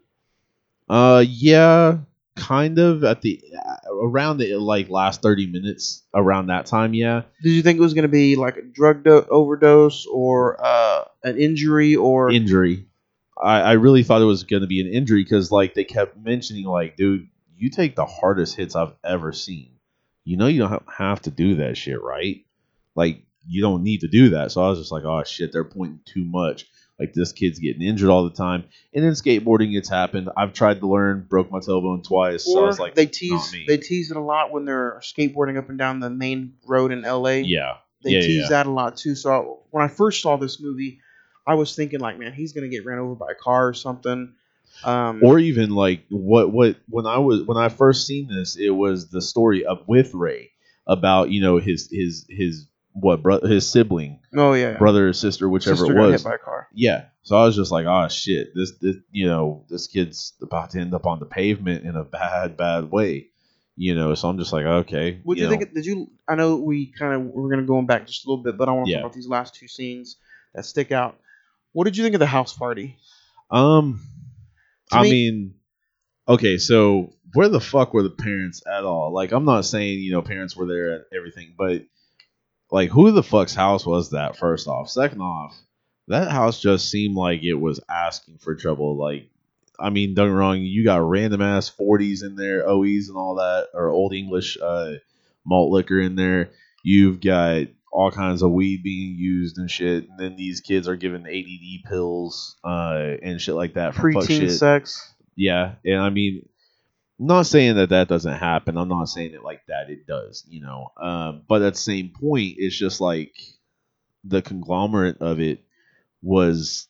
Uh, yeah, kind of at the uh, around the like last thirty minutes around that time. Yeah, Did you think it was going to be like a drug do- overdose or uh, an injury or injury. I, I really thought it was going to be an injury because like they kept mentioning like, dude, you take the hardest hits I've ever seen. You know you don't ha- have to do that shit, right? Like you don't need to do that. So I was just like, oh shit, they're pointing too much. Like this kid's getting injured all the time. And then skateboarding, it's happened. I've tried to learn, broke my tailbone twice. so I or was like, they not tease me. they tease it a lot when they're skateboarding up and down the main road in L A. yeah, They yeah, tease yeah. that a lot too. So when I first saw this movie, I was thinking like, man, he's gonna get ran over by a car or something. Um, Or even like what what when I was when I first seen this, it was the story up with Ray about you know his his his what bro- his sibling, oh yeah, yeah. brother or sister, whichever Sister it got was. hit by a car. Yeah. So I was just like, oh shit, this this you know this kid's about to end up on the pavement in a bad bad way, you know. So I'm just like, okay. What do you know. think? Did you? I know we kind of we're gonna go back just a little bit, but I want to Yeah. talk about these last two scenes that stick out. What did you think of the house party? Um, To I me- mean, okay, so where the fuck were the parents at all? Like, I'm not saying you know parents were there at everything, but like, who the fuck's house was that? First off, second off, that house just seemed like it was asking for trouble. Like, I mean, don't get me wrong, you got random ass forties in there, O Es and all that, or Old English uh, malt liquor in there. You've got all kinds of weed being used and shit, and then these kids are given A D D pills uh, and shit like that for fuck Preteen shit. sex. Yeah, and I mean, I'm not saying that that doesn't happen. I'm not saying it like that. It does, you know. Um, but at the same point, it's just like the conglomerate of it was,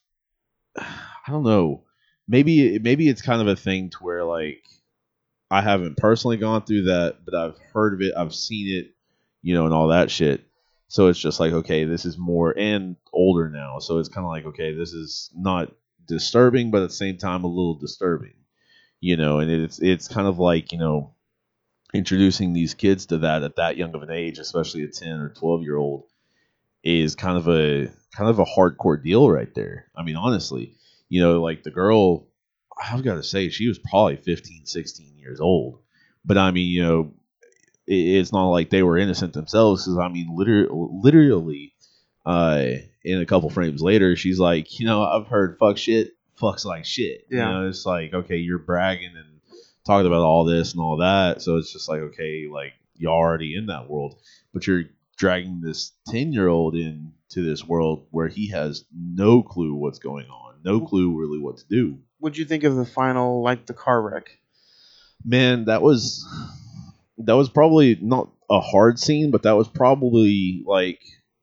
I don't know. Maybe maybe it's kind of a thing to where like I haven't personally gone through that, but I've heard of it, I've seen it, you know, and all that shit. So it's just like, okay, this is more and older now. So it's kind of like, okay, this is not disturbing, but at the same time, a little disturbing, you know. And it's it's kind of like, you know, introducing these kids to that at that young of an age, especially a ten or twelve year old, is kind of a kind of a hardcore deal right there. I mean, honestly, you know, like the girl, I've got to say, she was probably fifteen, sixteen years old. But I mean, you know, it, it's not like they were innocent themselves. Because I mean, literally, literally, uh, in a couple frames later, she's like, you know, I've heard fuck shit, fucks like shit. Yeah. You know, it's like, okay, you're bragging and talking about all this and all that. So it's just like, okay, like you're already in that world, but you're dragging this ten year old into this world where he has no clue what's going on, no clue really what to do. What'd you think of the final, like the car wreck? Man, that was that was probably not a hard scene, but that was probably like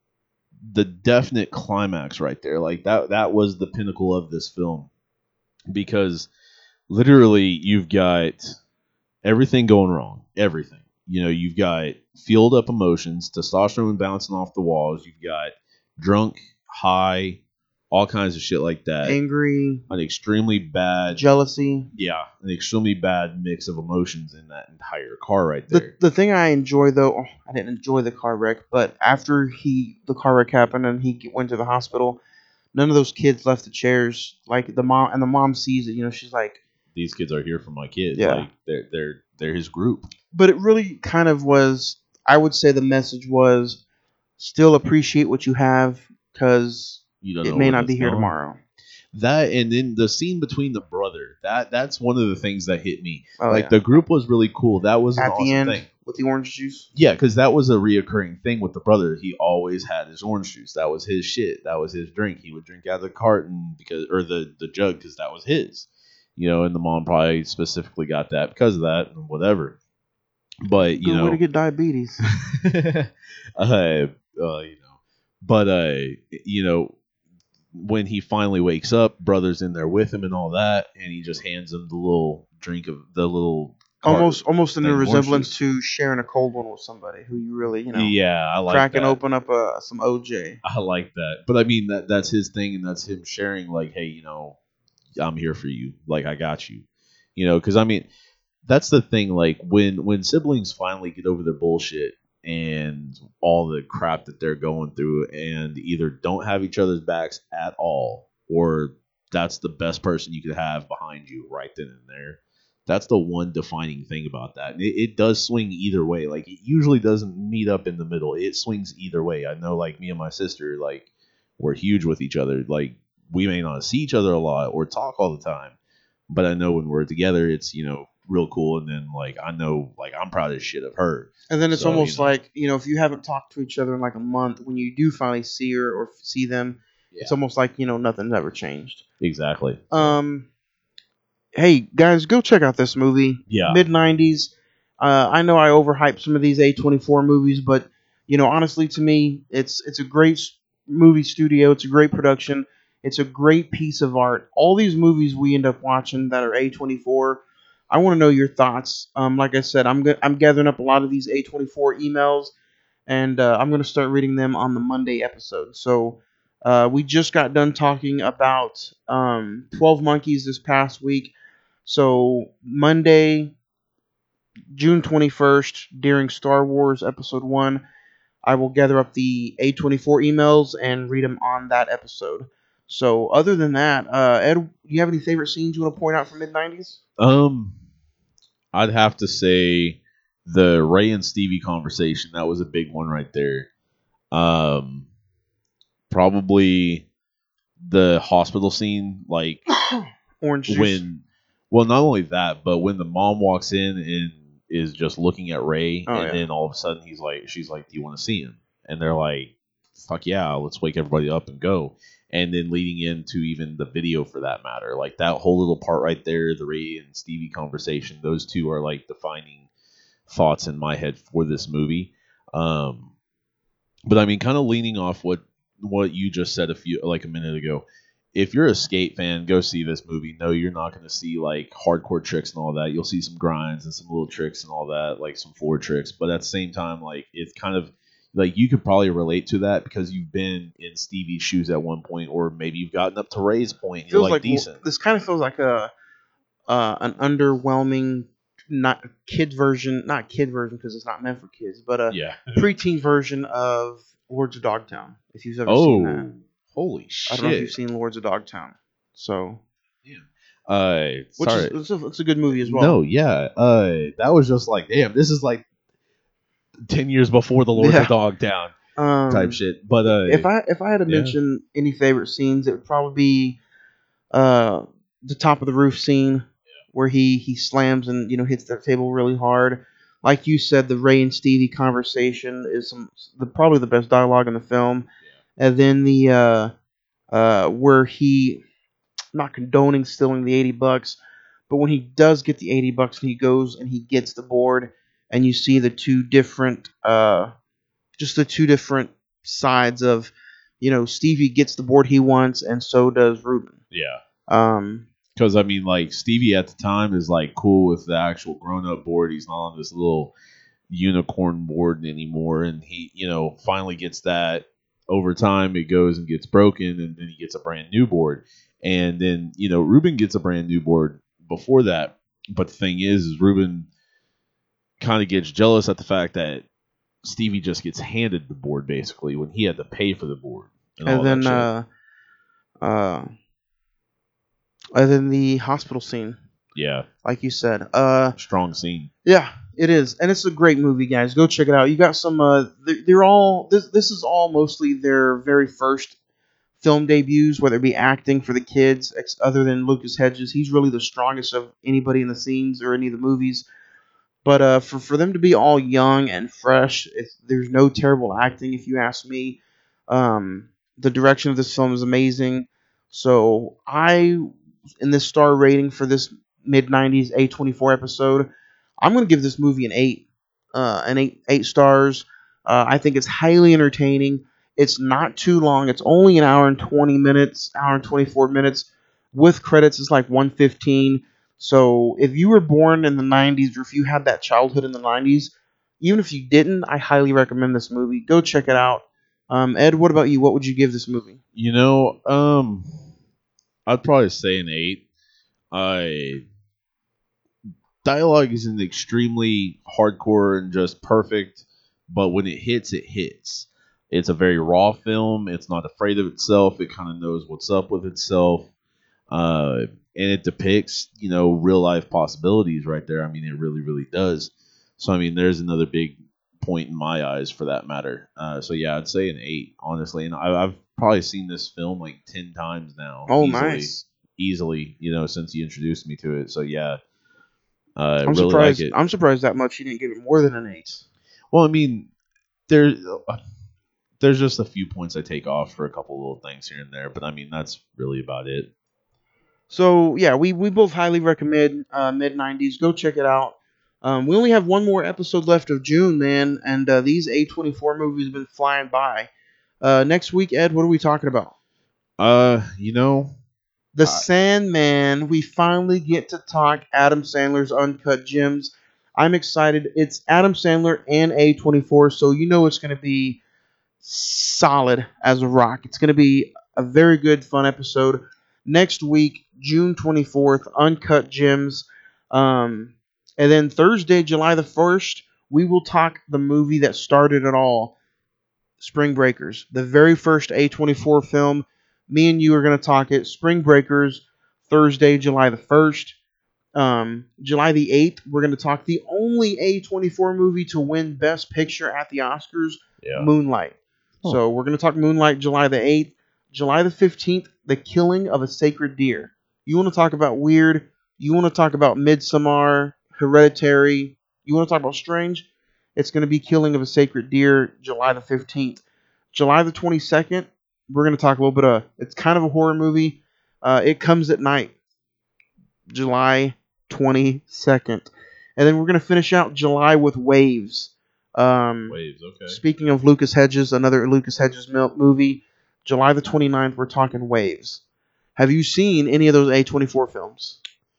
the definite climax right there. Like that that was the pinnacle of this film, because literally you've got everything going wrong, everything. You know, you've got fueled up emotions, testosterone bouncing off the walls. You've got drunk, high, all kinds of shit like that. Angry, An extremely bad, jealousy. yeah, an extremely bad mix of emotions in that entire car right The there. the thing I enjoy though, oh, I didn't enjoy the car wreck, but after he the car wreck happened and he went to the hospital, none of those kids left the chairs. Like the mom and the mom sees it, you know, she's like, These kids are here for my kid. Yeah. Like they're they're they're his group. but it really kind of was. I would say the message was still appreciate what you have because You don't it know may where not be that's here going. tomorrow. That, and then the scene between the brother, that that's one of the things that hit me. Oh, like yeah. the group was really cool. That was an At awesome the end thing. with the orange juice. Yeah, because that was a reoccurring thing with the brother. He always had his orange juice. That was his shit. That was his drink. He would drink out of the carton because, or the the jug, because that was his. You know, and the mom probably specifically got that because of that, and whatever. But you Good know, way to get diabetes. uh, uh, you know, but uh, you know, when he finally wakes up, brother's in there with him and all that, and he just hands him the little drink of the little Car- Almost, almost in a thing, resemblance orange to sharing a cold one with somebody who you really, you know, yeah, I like cracking that. open up uh, some O J. I like that. But I mean that that's his thing, and that's him sharing like, hey, you know, I'm here for you. Like I got you. You know, because I mean, that's the thing. Like when when siblings finally get over their bullshit and all the crap that they're going through, and either don't have each other's backs at all, or that's the best person you could have behind you right then and there. That's the one defining thing about that. And it, it does swing either way. Like it usually doesn't meet up in the middle. It swings either way. I know, like me and my sister, like we're huge with each other. Like we may not see each other a lot or talk all the time, but I know when we're together, it's, you know, real cool. And then like I know, like I'm proud as shit of her. And then it's So, almost you know. like, you know, if you haven't talked to each other in like a month, when you do finally see her or see them, Yeah. it's almost like, you know, nothing's ever changed. Exactly. Um, hey guys, go check out this movie. Yeah. Mid nineties. Uh, I know I overhyped some of these A twenty-four movies, but you know, honestly, to me, it's it's a great s- movie studio. It's a great production. It's a great piece of art. All these movies we end up watching that are A twenty-four. I want to know your thoughts. Um, like I said, I'm go- I'm gathering up a lot of these A twenty-four emails, and uh, I'm going to start reading them on the Monday episode. So uh, we just got done talking about um, twelve Monkeys this past week. So Monday, June twenty-first, during Star Wars Episode one, I will gather up the A twenty-four emails and read them on that episode. So other than that, uh, Ed, do you have any favorite scenes you want to point out from mid nineties? Um, I'd have to say the Ray and Stevie conversation. That was a big one right there. Um, probably the hospital scene, like Orange juice. when, well, not only that, but when the mom walks in and is just looking at Ray, Oh, and yeah. then all of a sudden he's like, she's like, "Do you want to see him?" And they're like, "Fuck yeah, let's wake everybody up and go." And then leading into even the video for that matter, like that whole little part right there, the Ray and Stevie conversation, those two are like defining thoughts in my head for this movie. Um, but I mean, kind of leaning off what what you just said a few like a minute ago. If you're a skate fan, go see this movie. No, you're not going to see like hardcore tricks and all that. You'll see some grinds and some little tricks and all that, like some floor tricks. But at the same time, like it's kind of like you could probably relate to that because you've been in Stevie's shoes at one point, or maybe you've gotten up to Ray's point. You're feels like, like decent. this kind of feels like a uh, an underwhelming not kid version, not kid version because it's not meant for kids, but a Yeah. preteen version of Lords of Dogtown. If you've ever seen that, Oh, holy shit! I don't know if you've seen Lords of Dogtown. So, Uh, which sorry. is it's a, it's a good movie as well. No, yeah. Uh, that was just like, damn, this is like ten years before the Lords Yeah. of Dogtown um, type shit. But uh, If I if I had to yeah. mention any favorite scenes, it would probably be uh, the top of the roof scene where he he slams and you know hits that table really hard. Like you said, the Ray and Stevie conversation is some the probably the best dialogue in the film, and then the uh, uh, where he not condoning stealing the eighty bucks, but when he does get the eighty bucks and he goes and he gets the board, and you see the two different uh, just the two different sides of, you know, Stevie gets the board he wants, and so does Ruben. yeah. Um, Because I mean, like Stevie at the time is like cool with the actual grown-up board. He's not on this little unicorn board anymore, and he, you know, finally gets that. Over time, it goes and gets broken, and then he gets a brand new board. And then, you know, Ruben gets a brand new board before that. But the thing is, is Ruben kind of gets jealous at the fact that Stevie just gets handed the board basically when he had to pay for the board. And, all and then that shit. uh, uh, and then the hospital scene, Yeah, like you said. Uh, strong scene. yeah, it is, and it's a great movie, guys. Go check it out. You got some. Uh, they're, they're all. This this is all mostly their very first film debuts, whether it be acting for the kids, ex- other than Lucas Hedges. He's really the strongest of anybody in the scenes or any of the movies. But uh, for, for them to be all young and fresh, it's, there's no terrible acting, if you ask me. Um, the direction of this film is amazing. So I, in this star rating for this mid nineties A twenty-four episode, I'm going to give this movie an eight. Uh, an eight, eight stars. Uh, I think it's highly entertaining. It's not too long. It's only an hour and twenty minutes, hour and twenty-four minutes. With credits, it's like one fifteen. So if you were born in the nineties or if you had that childhood in the nineties, even if you didn't, I highly recommend this movie. Go check it out. Um, Ed, what about you? What would you give this movie? You know, um, I'd probably say an eight. I dialogue isn't extremely hardcore and just perfect, but when it hits, it hits. It's a very raw film. It's not afraid of itself. It kind of knows what's up with itself, uh, and it depicts, you know, real life possibilities right there. I mean, it really, really does. So, I mean, there's another big point in my eyes for that matter. Uh, so, yeah, I'd say an eight, honestly. And I, I've probably seen this film like ten times now. Oh, easily, nice. Easily, you know, since you introduced me to it. So, yeah. Uh, I'm really surprised. like it. I'm surprised that much you didn't give it more than an eight. Well, I mean, there, there's just a few points I take off for a couple little things here and there, but I mean that's really about it. So yeah, we, we both highly recommend uh, mid nineties. Go check it out. Um, we only have one more episode left of June, man, and uh, these A twenty-four movies have been flying by. Uh, next week, Ed, what are we talking about? Uh, you know. The Uh, Sandman. We finally get to talk Adam Sandler's Uncut Gems. I'm excited. It's Adam Sandler and A twenty-four, so you know it's going to be solid as a rock. It's going to be a very good, fun episode. Next week, June twenty-fourth, Uncut Gems. Um, and then Thursday, July the first, we will talk the movie that started it all, Spring Breakers, the very first A twenty-four film. Me and you are going to talk it. Spring Breakers, Thursday, July the first. Um, July the eighth, we're going to talk the only A twenty-four movie to win Best Picture at the Oscars, Yeah. Moonlight. Huh. So we're going to talk Moonlight July the eighth. July the fifteenth, The Killing of a Sacred Deer. You want to talk about weird? You want to talk about Midsommar, Hereditary? You want to talk about strange? It's going to be Killing of a Sacred Deer, July the fifteenth. July the twenty-second, we're going to talk a little bit of, it's kind of a horror movie. Uh, It Comes at Night, July twenty-second. And then we're going to finish out July with Waves. Um, Waves, okay. Speaking of Lucas Hedges, another Lucas Hedges mil- movie, July the twenty-ninth, we're talking Waves. Have you seen any of those A twenty-four films?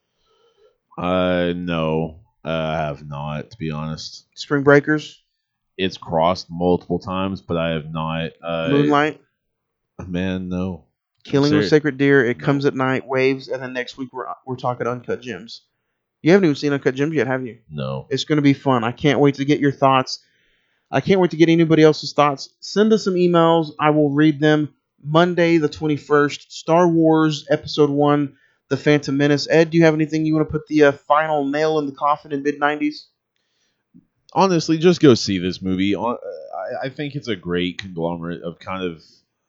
Uh, no, uh, I have not, to be honest. Spring Breakers? It's crossed multiple times, but I have not. Uh, Moonlight? Man, no. Killing of a Serious. Sacred Deer, It No. Comes at Night, Waves, and then next week we're we're talking Uncut Gems. You haven't even seen Uncut Gems yet, have you? No. It's going to be fun. I can't wait to get your thoughts. I can't wait to get anybody else's thoughts. Send us some emails. I will read them. Monday the twenty-first, Star Wars Episode one, The Phantom Menace. Ed, do you have anything you want to put the uh, final nail in the coffin in mid nineties? Honestly, just go see this movie. Uh, I, I think it's a great conglomerate of kind of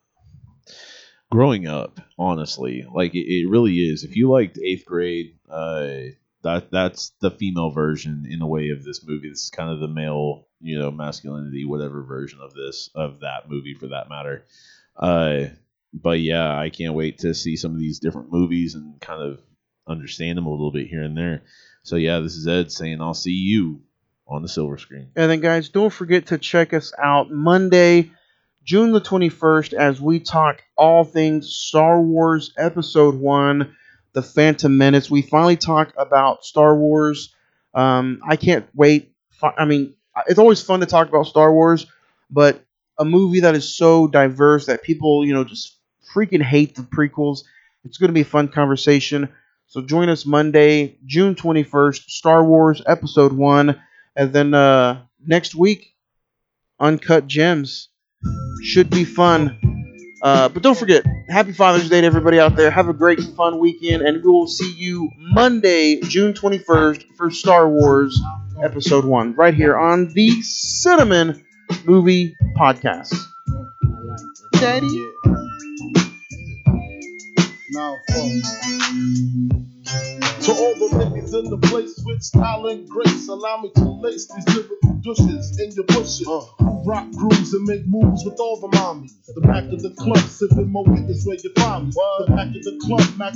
growing up, honestly. Like, it, it really is. If you liked eighth grade, uh, that that's the female version, in a way, of this movie. This is kind of the male, you know, masculinity, whatever version of this, of that movie, for that matter. Uh, but yeah, I can't wait to see some of these different movies and kind of understand them a little bit here and there. So yeah, this is Ed saying I'll see you on the silver screen. And then, guys, don't forget to check us out Monday, June the twenty-first, as we talk all things Star Wars Episode one, The Phantom Menace. We finally talk about Star Wars. Um, I can't wait. I mean, it's always fun to talk about Star Wars, but a movie that is so diverse that people, you know, just freaking hate the prequels. It's going to be a fun conversation. So join us Monday, June twenty-first, Star Wars Episode one. And then uh, next week, Uncut Gems. Should be fun. Uh, but don't forget, happy Father's Day to everybody out there. Have a great, fun weekend. And we will see you Monday, June twenty-first, for Star Wars Episode one. Right here on the Cinnamon Movie Podcast. Daddy? Now, to all the ladies in the place with style and grace, allow me to lace these lyrical douches in your bushes. Uh, rock grooves and make moves with all the mommies. The back of the club, sipping mo is where you find me. The back of the club, Mac